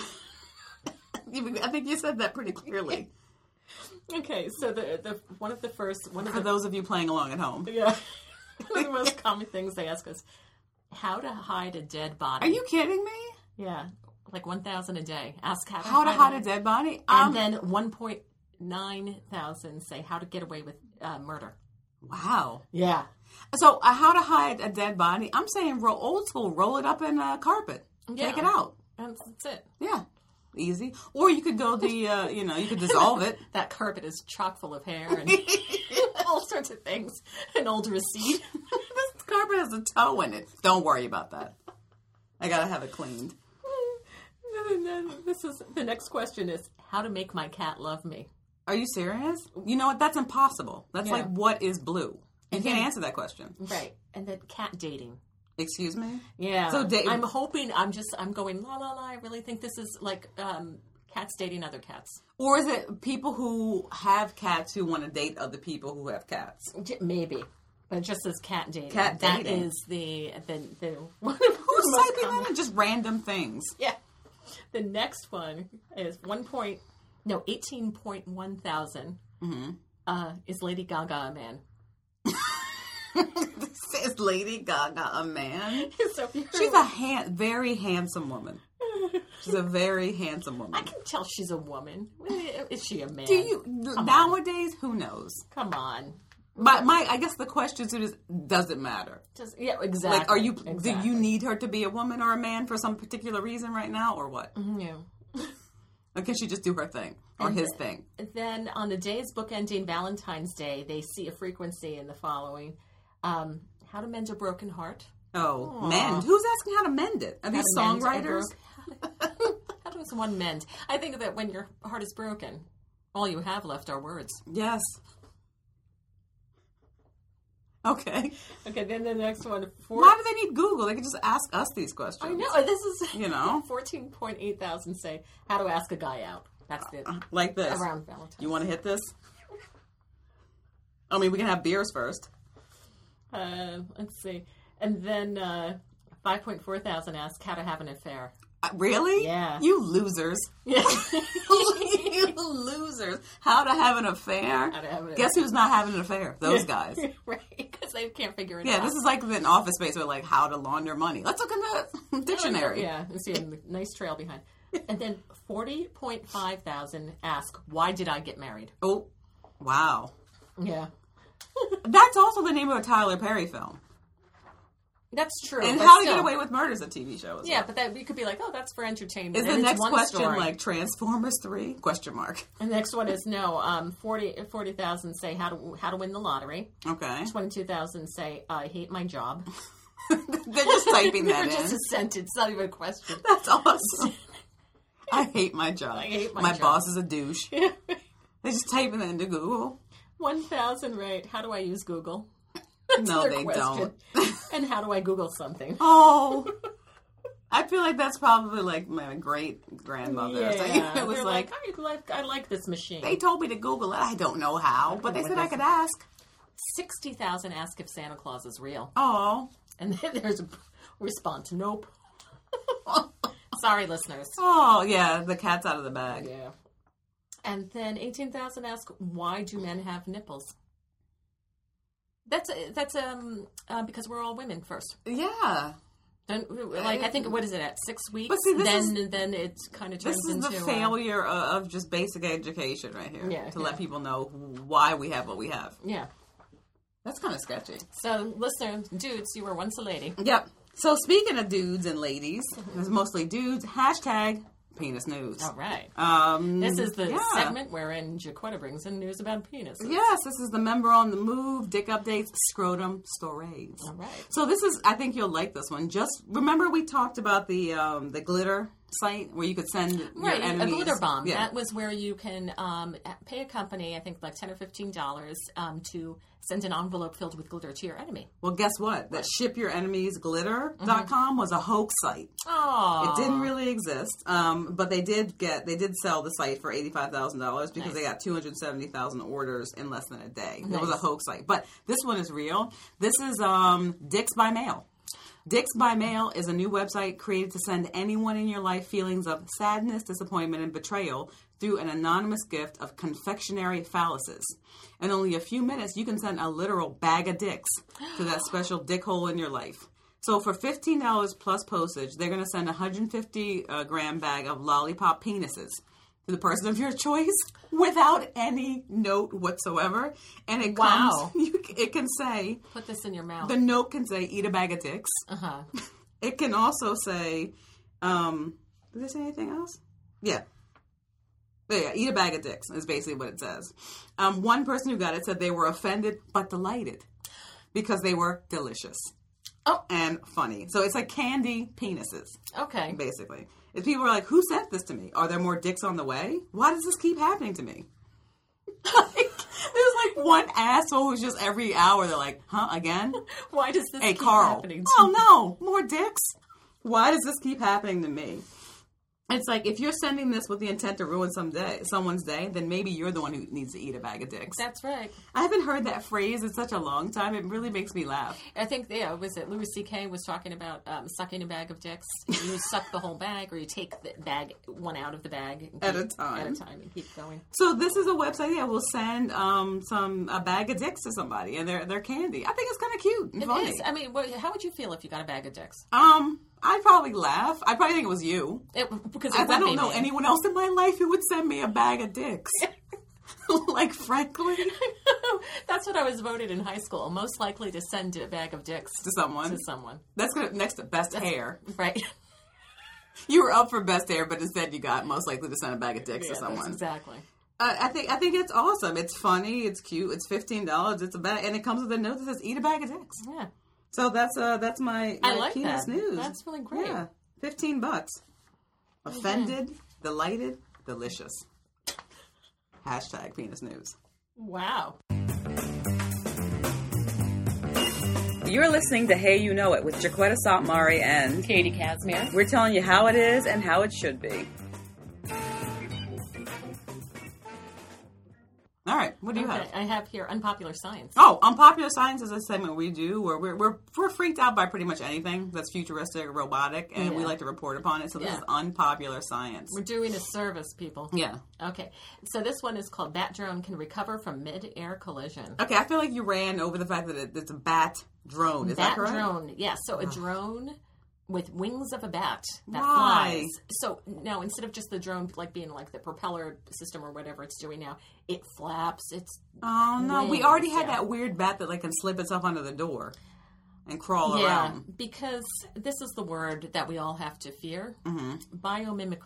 S2: You- I think you said that pretty clearly.
S1: Okay. So the, the, one of the first, one of
S2: For
S1: the,
S2: those of you playing along at home.
S1: yeah, one of the most common things they ask us, how to hide a dead body.
S2: Are you kidding me?
S1: Yeah. Like one thousand a day. Ask how to
S2: How to
S1: hide
S2: hide a dead body?
S1: And
S2: Um,
S1: then one point nine thousand say how to get away with uh, murder.
S2: wow.
S1: Yeah.
S2: So, uh, how to hide a dead body? I'm saying roll, old school, roll it up in a carpet.
S1: Yeah.
S2: Take it out.
S1: That's, that's it.
S2: Yeah. Easy. Or you could go the, uh, you know, you could dissolve it.
S1: That carpet is chock full of hair and all sorts of things. An old receipt.
S2: This carpet has a toe in it. Don't worry about that. I gotta have it cleaned.
S1: And then this is the next question is how to make my cat love me.
S2: Are you serious? You know what? That's impossible. That's
S1: Yeah.
S2: like, what is blue? You
S1: And
S2: can't
S1: then-
S2: answer that question.
S1: Right. And then cat dating.
S2: Excuse me?
S1: Yeah.
S2: So da-
S1: I'm hoping I'm just I'm going la la la. I really think this is like um, cats dating other cats.
S2: Or is it people who have cats who want to date other people who have cats?
S1: J- Maybe. But it just says cat dating.
S2: Cat
S1: That
S2: dating.
S1: is the the the one of
S2: Who's
S1: the most
S2: typing
S1: common-
S2: that in? Just random things.
S1: Yeah. The next one is one point no eighteen point one thousand.
S2: Mm-hmm.
S1: Uh, is Lady Gaga a man?
S2: Is Lady Gaga a man?
S1: So if you're-
S2: She's a hand, very handsome woman. She's a very handsome woman.
S1: I can tell she's a woman. Is she a man?
S2: Do you
S1: Come
S2: nowadays? Who knows?
S1: Come on.
S2: But my, I guess the question is, does it matter?
S1: Just, yeah, exactly.
S2: Like, are you?
S1: Exactly.
S2: Do you need her to be a woman or a man for some particular reason right now, or what?
S1: Yeah.
S2: Or can she just do her thing or
S1: And
S2: his
S1: the-
S2: thing?
S1: Then on the days bookending Valentine's Day, they see a frequency in the following: um, how to mend a broken heart.
S2: Oh,
S1: Aw.
S2: mend. Who's asking how to mend it? Are
S1: How
S2: these
S1: to mend a
S2: songwriters?
S1: broke- How does one mend? I think that when your heart is broken, all you have left are words.
S2: Yes. Okay.
S1: Okay, then the next one. Four,
S2: Why do they need Google? They could just ask us these questions.
S1: I know this is
S2: You know?
S1: fourteen point eight thousand say how to ask a guy out. That's the
S2: Like this.
S1: around Valentine's.
S2: You want to hit this? I mean, we can have beers first.
S1: Uh, let's see, and then uh, five point four thousand ask how to have an affair.
S2: Uh, really?
S1: Yeah.
S2: You losers.
S1: Yeah.
S2: You losers. How to have an affair?
S1: How to have an
S2: Guess who's not having an affair? Those guys.
S1: Right, because they can't figure it
S2: Yeah,
S1: out.
S2: this is like an office space where like how to launder money. Let's look in the dictionary.
S1: Yeah, you see a nice trail behind. And then forty point five thousand ask, why did I get married?
S2: Oh, wow.
S1: Yeah.
S2: That's also the name of a Tyler Perry film.
S1: That's true.
S2: And
S1: but
S2: How to
S1: still-
S2: Get Away with Murder is a T V show. As
S1: Yeah,
S2: well.
S1: but that we could be like, oh, that's for entertainment.
S2: Is
S1: And
S2: the
S1: it's
S2: next
S1: one
S2: question
S1: story.
S2: like Transformers three? Question mark.
S1: And the next one is no. Um, forty forty thousand say how to how to win the lottery.
S2: Okay.
S1: Twenty-two thousand say I hate my job.
S2: They're just typing that
S1: Just
S2: in.
S1: a sentence, not even a question.
S2: That's awesome. I hate my job.
S1: I hate my
S2: my
S1: job.
S2: boss is a douche. They're just typing that into Google.
S1: One thousand right. How do I use Google?
S2: No,
S1: Their
S2: they
S1: question.
S2: don't.
S1: And how do I Google something?
S2: Oh, I feel like that's probably like my great grandmother.
S1: Yeah.
S2: It was
S1: They're
S2: like,
S1: I like I like this machine.
S2: they told me to Google it. I don't know how, but they said I could ask.
S1: Sixty thousand ask if Santa Claus is real,
S2: Oh,
S1: and then there's a response: nope. Sorry, listeners.
S2: oh yeah, the cat's out of the bag.
S1: Yeah. And then eighteen thousand ask, why do men have nipples? That's that's um uh, because we're all women first.
S2: Yeah.
S1: Then, like I think what is it at six weeks?
S2: But see, this
S1: then
S2: is-
S1: then it kind of turns
S2: This is
S1: into
S2: the
S1: uh,
S2: failure of, of just basic education right here.
S1: Yeah,
S2: to
S1: yeah.
S2: let people know why we have what we have.
S1: yeah.
S2: That's kind of sketchy.
S1: So, listeners, dudes, you were once a lady.
S2: Yep. So speaking of dudes and ladies, it's mostly dudes. Hashtag penis news.
S1: All right.
S2: Um,
S1: This is the
S2: yeah.
S1: segment wherein Jaquetta brings in news about penises.
S2: Yes, this is the member on the move, dick updates, scrotum stories.
S1: All right.
S2: So this is, I think you'll like this one. Just remember we talked about the um, the glitter site where you could send
S1: Right,
S2: your
S1: a
S2: enemies.
S1: glitter bomb.
S2: Yeah.
S1: That was where you can um, pay a company, I think like ten or fifteen dollars, um, to send an envelope filled with glitter to your enemy.
S2: Well, guess what? That ship your enemies glitter dot com was a hoax site.
S1: Oh,
S2: It didn't really exist, um, but they did get they did sell the site for eighty five thousand dollars because
S1: Nice.
S2: they got two hundred seventy thousand orders in less than a day. It
S1: Nice.
S2: was a hoax site, but this one is real. This is um, Dicks by Mail. Dicks by Mail is a new website created to send anyone in your life feelings of sadness, disappointment, and betrayal through an anonymous gift of confectionery phalluses. In only a few minutes, you can send a literal bag of dicks to that special dick hole in your life. So for fifteen dollars plus postage, they're going to send a one hundred fifty uh, gram bag of lollipop penises to the person of your choice without any note whatsoever. And it comes,
S1: Wow.
S2: you, it can say,
S1: put this in your mouth.
S2: the note can say, eat a bag of dicks.
S1: uh-huh.
S2: It can also say, um, did they say anything else? Yeah. But yeah, eat a bag of dicks is basically what it says. Um, one person who got it said they were offended but delighted because they were delicious.
S1: Oh.
S2: And funny. So it's like candy penises,
S1: Okay.
S2: basically. If people are like, who sent this to me? Are there more dicks on the way? Why does this keep happening to me? Like, there's like one asshole who's just every hour they're like, huh, again?
S1: Why does this
S2: Hey,
S1: keep
S2: Carl.
S1: happening to
S2: Oh, no. More dicks? Why does this keep happening to me? It's like, if you're sending this with the intent to ruin some day, someone's day, then maybe you're the one who needs to eat a bag of dicks.
S1: That's right.
S2: I haven't heard that phrase in such a long time. It really makes me laugh.
S1: I think, yeah, was it Louis C K was talking about um, sucking a bag of dicks? You suck the whole bag, or you take the bag, one out of the bag. And
S2: At
S1: keep-
S2: a time.
S1: At a time, and keep going.
S2: So this is a website that will send um, some a bag of dicks to somebody, and they're they're candy. I think it's kind of cute and
S1: It
S2: funny.
S1: is. I mean, what, how would you feel if you got a bag of dicks?
S2: Um, I'd probably laugh. I'd probably think it was you.
S1: It, because
S2: I,
S1: it
S2: I
S1: would
S2: don't
S1: be
S2: know
S1: me.
S2: anyone else in my life who would send me a bag of dicks. Like, frankly,
S1: That's what I was voted in high school. Most likely to send a bag of dicks
S2: to someone.
S1: to someone.
S2: That's good. Next to best hair.
S1: Right.
S2: You were up for best hair, but instead you got most likely to send a bag of dicks
S1: Yeah,
S2: to
S1: that's
S2: someone.
S1: exactly.
S2: Uh, I think I think it's awesome. It's funny. It's cute. It's fifteen dollars. It's a bag, and it comes with a note that says "Eat a bag of dicks."
S1: Yeah.
S2: So that's uh that's my, my
S1: I like
S2: penis
S1: that.
S2: news.
S1: That's really great.
S2: Yeah, fifteen bucks. Offended, delighted, delicious. Hashtag penis news.
S1: Wow.
S2: You're listening to Hey You Know It with Jaquetta Sotmari and
S1: Katie Casimir.
S2: we're telling you how it is and how it should be. All right, what do you
S1: Okay,
S2: have?
S1: I have here unpopular science.
S2: Oh, Unpopular Science is a segment we do where we're, we're, we're freaked out by pretty much anything that's futuristic or robotic, and we
S1: Yeah.
S2: like to report upon it. So this
S1: Yeah.
S2: is Unpopular Science.
S1: We're doing a service, people.
S2: Yeah.
S1: Okay. So this one is called Bat Drone Can Recover from Mid-Air Collision.
S2: Okay, I feel like you ran over the fact that it, it's a bat drone. Is that
S1: Bat
S2: correct?
S1: drone. Yeah, so a drone with wings of a bat that
S2: Why?
S1: flies. So now instead of just the drone like being like the propeller system or whatever it's doing now, it flaps. It's
S2: Oh no, we
S1: Wings,
S2: already had
S1: yeah.
S2: that weird bat that like can slip itself under the door and crawl
S1: yeah,
S2: around.
S1: because this is the word that we all have to fear.
S2: Mm-hmm.
S1: Biomimicry.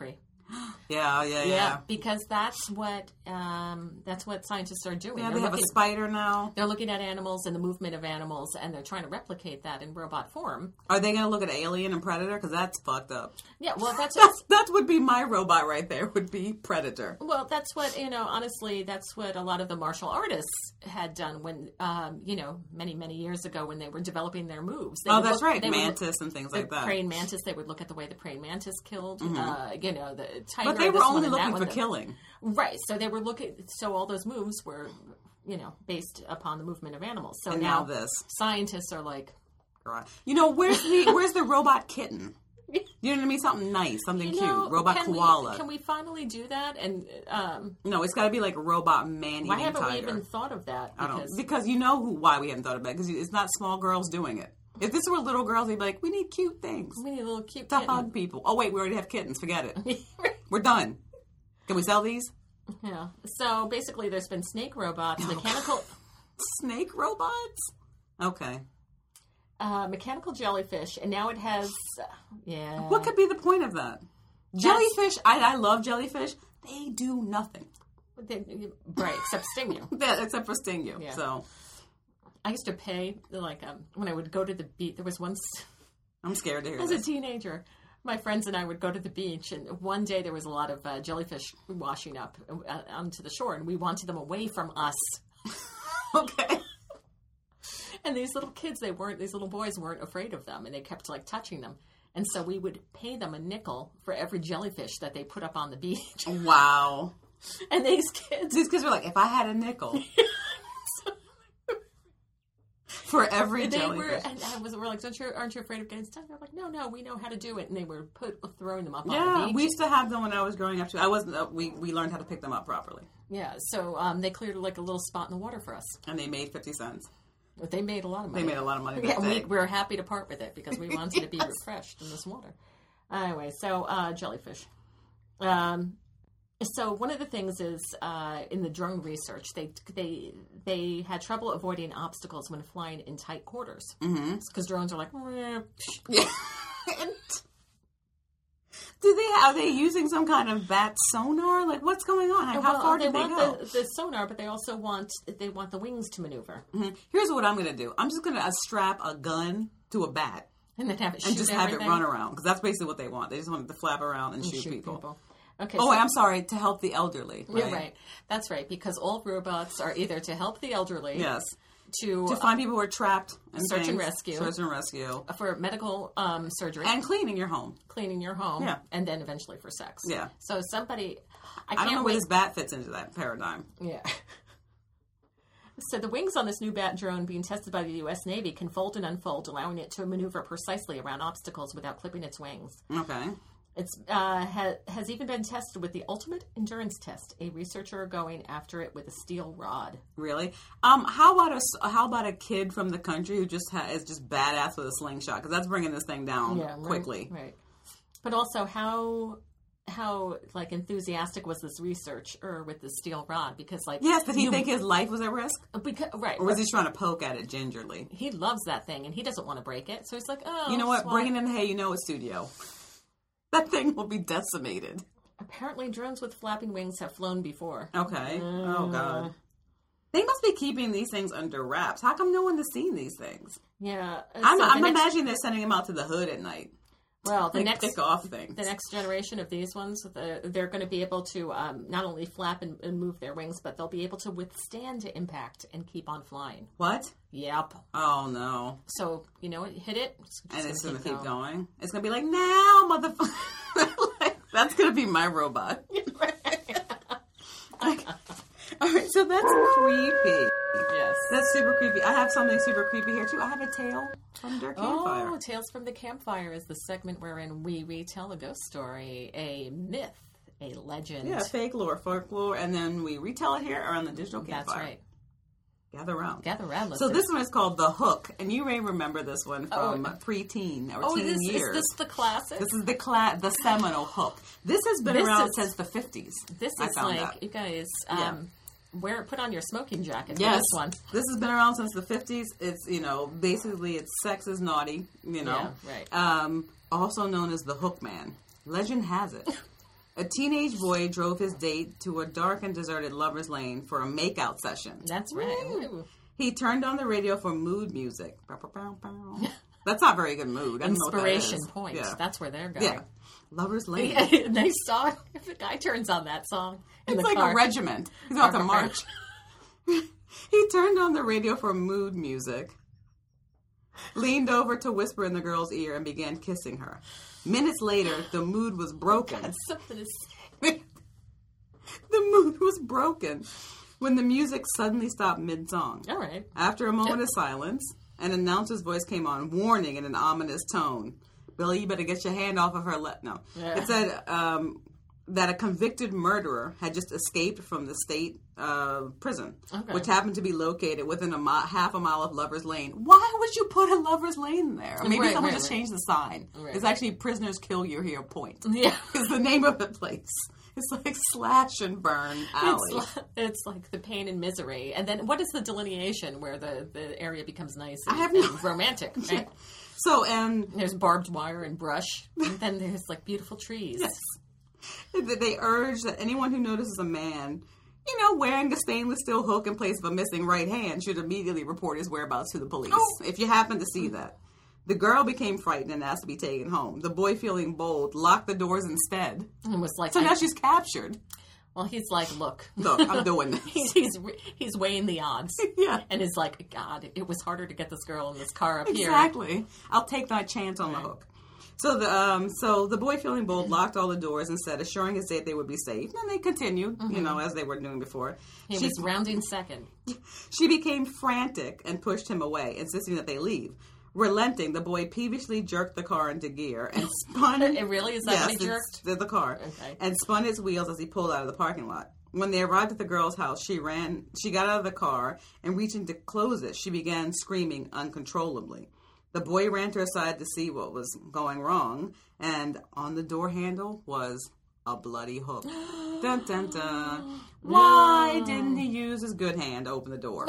S2: Yeah, yeah, yeah.
S1: Yeah, because that's what um, that's what scientists are doing.
S2: Yeah,
S1: they're
S2: they have
S1: looking,
S2: a spider now.
S1: They're looking at animals and the movement of animals, and they're trying to replicate that in robot form.
S2: Are they going to look at Alien and Predator? Because that's fucked up.
S1: Yeah, well, that's
S2: That's, that would be my robot right there, would be Predator.
S1: well, that's what you know. Honestly, that's what a lot of the martial artists had done when, um, you know, many many years ago when they were developing their moves. They
S2: Oh,
S1: would
S2: that's
S1: look-
S2: right.
S1: they would look-
S2: Mantis and things
S1: the
S2: like that.
S1: praying mantis. They would look at the way the praying mantis killed. Uh, you know, the tiger.
S2: But they were
S1: this one
S2: only
S1: and that
S2: looking
S1: one,
S2: for
S1: the-
S2: killing.
S1: Right. So they were looking. So all those moves were, you know, based upon the movement of animals. So
S2: And
S1: now,
S2: now this.
S1: scientists are like,
S2: You know, where's the where's the robot kitten? You know what I mean? Something nice, something
S1: you
S2: cute.
S1: know,
S2: Robot
S1: can
S2: koala.
S1: We, can we finally do that? And um,
S2: No, it's got to be like a robot man-eating
S1: why haven't
S2: tiger.
S1: we even thought of that?
S2: I don't
S1: Because
S2: because you know who why we haven't thought about it because it's not small girls doing it. If this were little girls, they'd be like, "We need cute things
S1: we need a little cute
S2: to
S1: kitten.
S2: hug people." Oh wait, we already have kittens. Forget it. We're done. Can we sell these?
S1: Yeah. So basically, there's been snake robots, mechanical
S2: Snake robots? Okay.
S1: uh, mechanical jellyfish, and now it has uh, yeah.
S2: What could be the point of that? Jellyfish. I, I love jellyfish. They do nothing.
S1: They, right, except sting you.
S2: Yeah, except for sting you.
S1: Yeah.
S2: So
S1: I used to pay like um, when I would go to the beach. There was once
S2: I'm scared to hear
S1: as a
S2: this.
S1: teenager. My friends and I would go to the beach, and one day there was a lot of uh, jellyfish washing up uh, onto the shore, and we wanted them away from us.
S2: Okay.
S1: And these little kids, they weren't, these little boys weren't afraid of them, and they kept like touching them. And so we would pay them a nickel for every jellyfish that they put up on the beach.
S2: Wow.
S1: And these kids,
S2: These kids were like, if I had a nickel for every
S1: they
S2: jellyfish.
S1: were, and I was, we're like, Don't you, aren't you afraid of getting stung? They're like, no, no, we know how to do it. And they were put throwing them up on the
S2: Yeah,
S1: beach.
S2: we used to have them when I was growing up too. I wasn't. Uh, we we learned how to pick them up properly,
S1: Yeah, so um, they cleared like a little spot in the water for us.
S2: and they made fifty cents.
S1: But they made a lot of money.
S2: They made a lot of money.
S1: Yeah,
S2: that
S1: we,
S2: day.
S1: we were happy to part with it because we wanted to be refreshed in this water. Anyway, so uh, jellyfish. Um, so one of the things is uh, in the drone research, they they they had trouble avoiding obstacles when flying in tight quarters because mm-hmm. drones are like.
S2: Yeah. Do they are they using some kind of bat sonar? Like what's going on? Like, how
S1: well,
S2: far
S1: they
S2: do they
S1: want
S2: go?
S1: the, the sonar, but they also want they want the wings to maneuver
S2: Mm-hmm. Here's what I'm going to do. I'm just going to uh, strap a gun to a bat
S1: and then have it shoot
S2: and just have
S1: everything.
S2: it run around because that's basically what they want. They just want it to flap around and,
S1: And
S2: shoot,
S1: shoot
S2: people.
S1: people. Okay.
S2: Oh,
S1: so-
S2: wait, I'm sorry. To help the elderly. Right?
S1: You're right. That's right, because all robots are either to help the elderly,
S2: Yes.
S1: to,
S2: To find people who are trapped. And
S1: Search and
S2: things.
S1: rescue.
S2: Search and rescue.
S1: uh, for medical um, surgery,
S2: And cleaning your home.
S1: cleaning your home,
S2: Yeah.
S1: and then eventually for sex.
S2: Yeah.
S1: So somebody, I
S2: I
S1: can't
S2: don't know where
S1: wait.
S2: this bat fits into that paradigm.
S1: Yeah. So the wings on this new bat drone being tested by the U S Navy can fold and unfold, allowing it to maneuver precisely around obstacles without clipping its wings.
S2: Okay.
S1: It's uh, ha- has even been tested with the Ultimate Endurance Test, a researcher going after it with a steel rod.
S2: Really? Um, how about a s- how about a kid from the country who just ha- is just badass with a slingshot? Because that's bringing this thing down
S1: Yeah, right,
S2: quickly.
S1: Right. But also, how how like enthusiastic was this researcher with the steel rod? Because like,
S2: Yes, did he
S1: you-
S2: think his life was at risk,
S1: Because, right,
S2: or was he trying to poke at it gingerly?
S1: he loves that thing and he doesn't want to break it, so he's like, oh,
S2: You know what?
S1: swat.
S2: Bring it in. Hey, you know, a studio. That thing will be decimated.
S1: Apparently, drones with flapping wings have flown before.
S2: Okay. Oh
S1: Uh.
S2: God. They must be keeping these things under wraps. How come no one has seen these things?
S1: Yeah,
S2: I'm,
S1: so
S2: I'm
S1: the next-
S2: imagining they're sending them out to the hood at night.
S1: Well, the
S2: Like
S1: next
S2: thick off things.
S1: the next generation of these ones, the, they're going to be able to um, not only flap and, and move their wings, but they'll be able to withstand impact and keep on flying.
S2: What?
S1: Yep.
S2: Oh no.
S1: So you know what? Hit it, it's just
S2: And it's
S1: gonna
S2: going to keep going. It's going to be like, now, motherfucker. Like, that's going to be my robot. Like, all right, so that's creepy.
S1: Yes.
S2: That's super creepy. I have something super creepy here, too. I have a tale from their campfire.
S1: Oh, Tales from the Campfire is the segment wherein we retell a ghost story, a myth, a legend.
S2: Yeah, fake lore, folklore, and then we retell it here around the digital
S1: That's
S2: campfire.
S1: right.
S2: Gather around.
S1: Gather around.
S2: So
S1: listeners.
S2: this one is called The Hook, and you may remember this one from
S1: Oh.
S2: pre-teen or
S1: Oh,
S2: teen
S1: this,
S2: years.
S1: is this the classic?
S2: This is the cla- the seminal hook. This has been
S1: This
S2: around
S1: is-
S2: since the fifties.
S1: This
S2: I
S1: is
S2: found
S1: like,
S2: that.
S1: you guys,
S2: Yeah.
S1: um, wear put on your smoking jacket for
S2: Yes,
S1: this one.
S2: this has been around since the fifties. It's, you know, basically it's sex is naughty, you know.
S1: Yeah, right.
S2: Um, also known as the Hook Man. Legend has it A teenage boy drove his date to a dark and deserted lover's lane for a makeout session.
S1: That's right. Ooh.
S2: He turned on the radio for mood music. That's not very good mood. I don't know what that
S1: Inspiration
S2: is.
S1: point.
S2: Yeah.
S1: That's where they're going.
S2: Yeah. Lover's Lane.
S1: Nice song. If the guy turns on that song in
S2: It's
S1: the
S2: like
S1: car.
S2: a regiment. He's about to march. He turned on the radio for mood music, leaned over to whisper in the girl's ear, and began kissing her. Minutes later, the mood was broken.
S1: That's something to say.
S2: The mood was broken when the music suddenly stopped mid-song.
S1: All right.
S2: After a moment of silence, an announcer's voice came on, warning in an ominous tone. Billy, you better get your hand off of her. Le-. No.
S1: Yeah.
S2: It said um, that a convicted murderer had just escaped from the state uh, prison,
S1: Okay.
S2: which happened to be located within a mi- half a mile of Lover's Lane. Why would you put a Lover's Lane there? Maybe
S1: Right,
S2: someone
S1: right,
S2: just
S1: right.
S2: changed the sign.
S1: Right.
S2: It's actually Prisoners Kill You Here Point.
S1: Yeah.
S2: Is the name of the place. It's like slash and burn alley.
S1: It's like, it's like the pain and misery. And then what is the delineation where the, the area becomes nice and,
S2: I have no-
S1: and romantic, right?
S2: So, and
S1: There's barbed wire and brush. And then there's like beautiful trees.
S2: yes. They urge that anyone who notices a man, you know, wearing a stainless steel hook in place of a missing right hand should immediately report his whereabouts to the police.
S1: Oh.
S2: If you happen to see that. The girl became frightened and asked to be taken home. The boy, feeling bold, locked the doors instead.
S1: And was like,
S2: So now
S1: I-
S2: she's captured.
S1: well, he's like, look.
S2: Look, I'm doing this.
S1: he's, he's he's weighing the odds.
S2: Yeah.
S1: And is like, God, it was harder to get this girl in this car up here.
S2: Exactly. I'll take that chance on the hook. So the um, so the boy, feeling bold, locked all the doors and said, assuring his date they would be safe. And they continued, you know, as they were doing before.
S1: He
S2: She,
S1: was rounding second.
S2: she became frantic and pushed him away, insisting that they leave. Relenting, the boy peevishly jerked the car into gear and spun.
S1: It really? Is that
S2: yes,
S1: what he
S2: it's
S1: jerked?
S2: The, the car.
S1: Okay.
S2: And spun its wheels as he pulled out of the parking lot. When they arrived at the girl's house, she ran. She got out of the car and, reaching to close it, she began screaming uncontrollably. The boy ran to her side to see what was going wrong, and on the door handle was a bloody hook. Dun dun dun. Why didn't he use his good hand to open the door?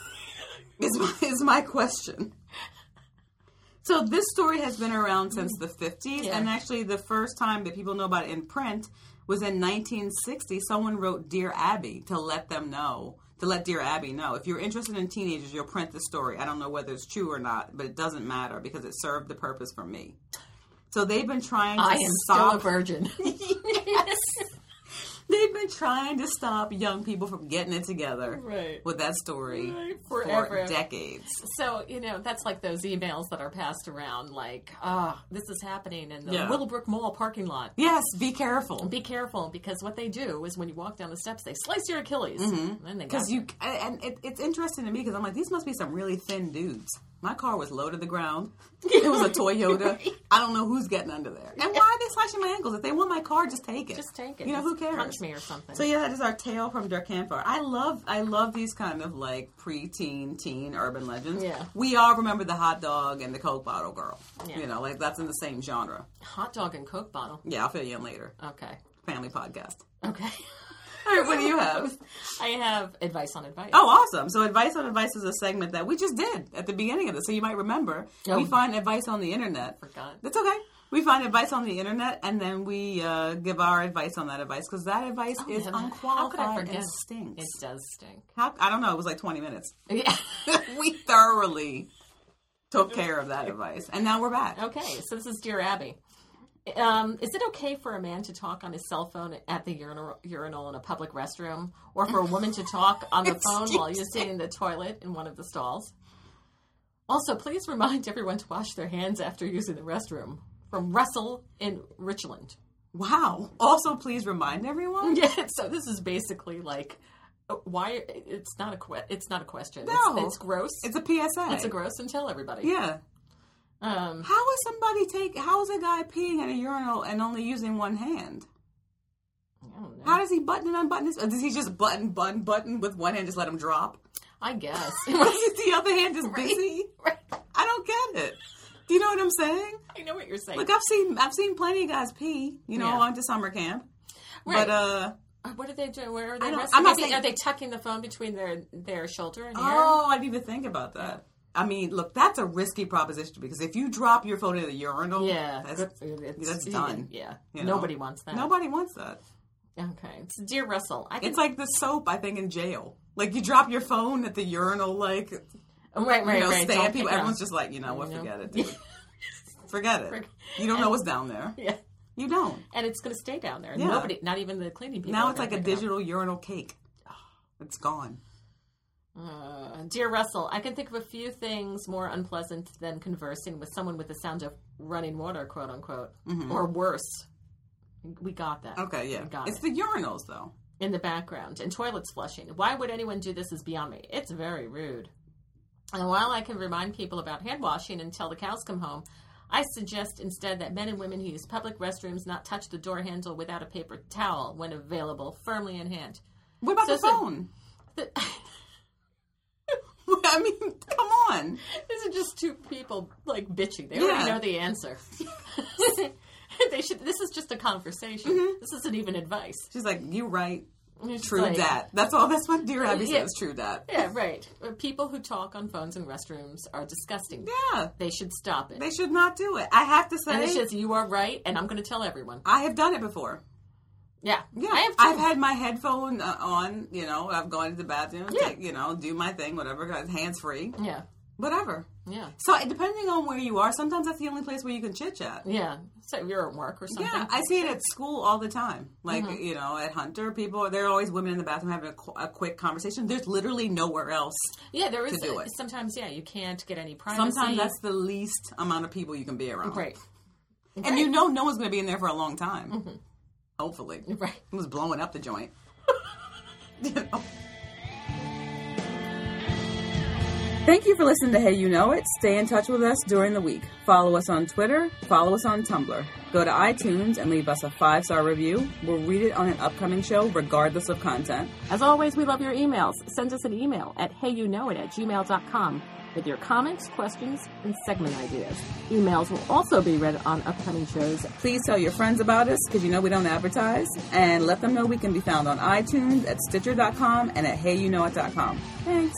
S2: is, my, is my question. So this story has been around since the fifties,
S1: Yeah.
S2: and actually the first time that people know about it in print was in nineteen sixty. Someone wrote Dear Abby to let them know, to let Dear Abby know. If you're interested in teenagers, you'll print this story. I don't know whether it's true or not, but it doesn't matter because it served the purpose for me. So they've been trying to
S1: I am
S2: stop...
S1: still a virgin.
S2: Yes. They've been trying to stop young people from getting it together
S1: Right.
S2: with that story
S1: Right,
S2: for
S1: forever.
S2: decades.
S1: So, you know, that's like those emails that are passed around like, ah, this is happening in the
S2: Yeah.
S1: Willowbrook Mall parking lot.
S2: Yes, be careful.
S1: Be careful, because what they do is when you walk down the steps, they slice your Achilles. And then they got
S2: Because you, and it, it's interesting to me because I'm like, these must be some really thin dudes. My car was low to the ground. It was a Toyota. I don't know who's getting under there. And why are they slashing my ankles? If they want my car, just take it.
S1: Just take it.
S2: You know, who
S1: Just
S2: cares?
S1: Punch me or something.
S2: So yeah, that is our tale from Dirk Campfire. I love, I love these kind of like pre-teen, teen urban legends.
S1: Yeah.
S2: We all remember the hot dog and the Coke bottle girl.
S1: Yeah.
S2: You know, like that's in the same genre.
S1: Hot dog and Coke bottle.
S2: Yeah, I'll fill you in later.
S1: Okay.
S2: Family podcast.
S1: Okay.
S2: All right, what do you have?
S1: I have advice on advice.
S2: Oh, awesome. So Advice on Advice is a segment that we just did at the beginning of this, so you might remember.
S1: Oh.
S2: We find advice on the internet.
S1: Forgot.
S2: That's okay. We find advice on the internet, and then we uh, give our advice on that advice, because that advice
S1: Oh,
S2: is
S1: yeah, how
S2: unqualified
S1: could I forget?
S2: and stinks.
S1: It does stink.
S2: How, I don't know. It was like twenty minutes.
S1: Yeah.
S2: We thoroughly took care of that advice. And now we're back.
S1: Okay, so this is Dear Abby. Um, is it okay for a man to talk on his cell phone at the urinal, urinal in a public restroom, or for a woman to talk on the phone while using the toilet in one of the stalls? Also, please remind everyone to wash their hands after using the restroom. From Russell in Richland.
S2: Wow. Also, please remind everyone.
S1: Yeah, so this is basically like, uh, why? It's not a que- It's not a question.
S2: No.
S1: It's, it's gross.
S2: It's a P S A.
S1: It's a gross, and tell everybody.
S2: Yeah.
S1: Um,
S2: How is somebody take? How is a guy peeing at a urinal and only using one hand?
S1: I don't know.
S2: How does he button and unbutton his? Or does he just button, button, button with one hand, just let him drop?
S1: I guess.
S2: Is the other hand just busy?
S1: Right.
S2: I don't get it. Do you know what I'm saying?
S1: I know what you're saying.
S2: Look, I've seen I've seen plenty of guys pee. You know,
S1: Yeah.
S2: I went to summer camp,
S1: Right.
S2: but uh,
S1: Uh, What are they doing? Where are they
S2: I don't-
S1: resting?
S2: I'm not
S1: Maybe-
S2: saying-
S1: Are they tucking the phone between their, their shoulder and ear?
S2: oh, I didn't even think about that. I mean, look, that's a risky proposition because if you drop your phone in the urinal,
S1: Yeah.
S2: that's,
S1: It's-
S2: that's done.
S1: Yeah.
S2: You know?
S1: Nobody wants that.
S2: Nobody wants that.
S1: Okay. So, dear Russell, I can...
S2: It's like the soap, I think, in jail. Like, you drop your phone at the urinal, like,
S1: Oh, right, right,
S2: you know,
S1: right.
S2: stand
S1: Don't
S2: people.
S1: pick it
S2: Everyone's
S1: up.
S2: just like, you know what,
S1: You know?
S2: forget it, dude. Forget it.
S1: Forget-
S2: You don't know what's down there.
S1: Yeah.
S2: You don't.
S1: And it's going to stay down there.
S2: Yeah.
S1: Nobody, not even the cleaning people.
S2: Now
S1: are
S2: it's
S1: gonna
S2: like a
S1: pick it up.
S2: digital urinal cake. It's gone.
S1: Uh, dear Russell, I can think of a few things more unpleasant than conversing with someone with the sound of running water, quote unquote, or worse. We got that.
S2: Okay, yeah.
S1: We got
S2: It's
S1: it.
S2: the urinals, though.
S1: In the background, and toilets flushing. Why would anyone do this is beyond me. It's very rude. And while I can remind people about hand washing until the cows come home, I suggest instead that men and women who use public restrooms not touch the door handle without a paper towel when available, firmly in hand.
S2: What about
S1: So-
S2: the
S1: so-
S2: phone?
S1: The-
S2: I mean, come on.
S1: These are just two people like bitching. They
S2: Yeah.
S1: already know the answer. They should. This is just a conversation.
S2: Mm-hmm.
S1: This isn't even advice.
S2: She's like, you right.
S1: It's
S2: True
S1: like-
S2: dat. That's all. That's what Dear Abby
S1: Yeah.
S2: says. True dat.
S1: Yeah, right. Uh, People who talk on phones in restrooms are disgusting.
S2: Yeah.
S1: They should stop it.
S2: They should not do it. I have to
S1: and it's
S2: say,
S1: just you are right, and I'm going to tell everyone.
S2: I have done it before.
S1: Yeah,
S2: Yeah,
S1: I have. Too.
S2: I've had my headphone uh, on. You know, I've gone to the bathroom.
S1: Yeah.
S2: Take, you know, do my thing. Whatever. Hands free.
S1: Yeah,
S2: Whatever.
S1: yeah,
S2: So depending on where you are, sometimes that's the only place where you can chit chat.
S1: yeah. So if you're at work or something.
S2: Yeah, I see it at school all the time. Like, you know, at Hunter, people, there are always women in the bathroom having a, qu- a quick conversation. There's literally nowhere else.
S1: yeah, there is.
S2: to do
S1: a-
S2: it.
S1: Sometimes, yeah, you can't get any privacy.
S2: Sometimes that's the least amount of people you can be around.
S1: right.
S2: And you know no one's going to be in there for a long time. Hopefully.
S1: Right.
S2: It was blowing up the joint. You know? Thank you for listening to Hey You Know It. Stay in touch with us during the week. Follow us on Twitter. Follow us on Tumblr. Go to iTunes and leave us a five-star review. We'll read it on an upcoming show regardless of content.
S1: As always, we love your emails. Send us an email at heyyouknowit at gmail dot com with your comments, questions, and segment ideas. Emails will also be read on upcoming shows.
S2: Please tell your friends about us because you know we don't advertise. And let them know we can be found on iTunes, at Stitcher dot com, and at hey you know it dot com. Thanks.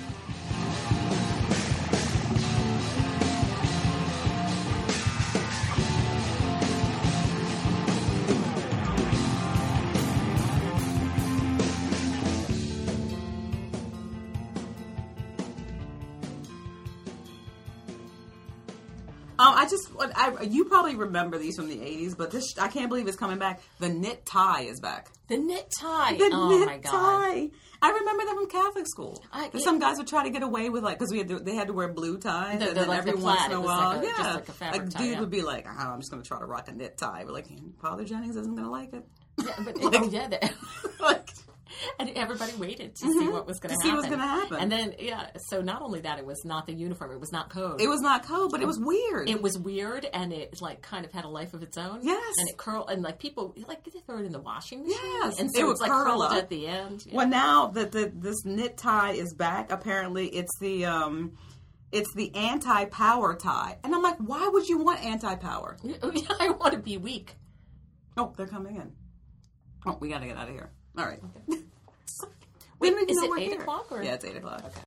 S2: Um, I just, I, you probably remember these from the eighties, but this, I can't believe it's coming back. The knit tie is back.
S1: The knit tie.
S2: The
S1: oh
S2: knit
S1: my god.
S2: tie. I remember that from Catholic school.
S1: I-
S2: 'Cause
S1: it-
S2: some guys would try to get away with like, because we had to, they had to wear blue ties,
S1: The-
S2: and
S1: the-
S2: then
S1: like
S2: every
S1: the
S2: once
S1: plaid,
S2: in a
S1: it was
S2: while,
S1: like a-
S2: yeah,
S1: just like a fabric
S2: a
S1: tie,
S2: dude
S1: yeah.
S2: would be like, oh, I'm just going to try to rock a knit tie. We're like, Father Jennings isn't going to like it.
S1: Yeah, but
S2: Like-
S1: oh, yeah, the-
S2: Like,
S1: and everybody waited to see what was going
S2: To
S1: to
S2: see
S1: happen.
S2: what's gonna happen.
S1: And then, yeah, so not only that, it was not the uniform, it was not code.
S2: it was not code, but it was weird.
S1: It was weird, and it like kind of had a life of its own.
S2: Yes.
S1: and it curled, and like people like they throw it in the washing machine.
S2: Yes.
S1: and
S2: It
S1: so
S2: would
S1: it's like
S2: curl
S1: curled
S2: up.
S1: at the end. Yeah.
S2: Well, now that the this knit tie is back, apparently it's the um, it's the anti-power tie, and I'm like, why would you want anti-power?
S1: I want to be weak.
S2: Oh, they're coming in. Oh, we got to get out of here. All right.
S1: Wait,
S2: Didn't even
S1: is
S2: know
S1: it
S2: we're
S1: eight
S2: here.
S1: o'clock or?
S2: Yeah, it's eight o'clock.
S1: Okay.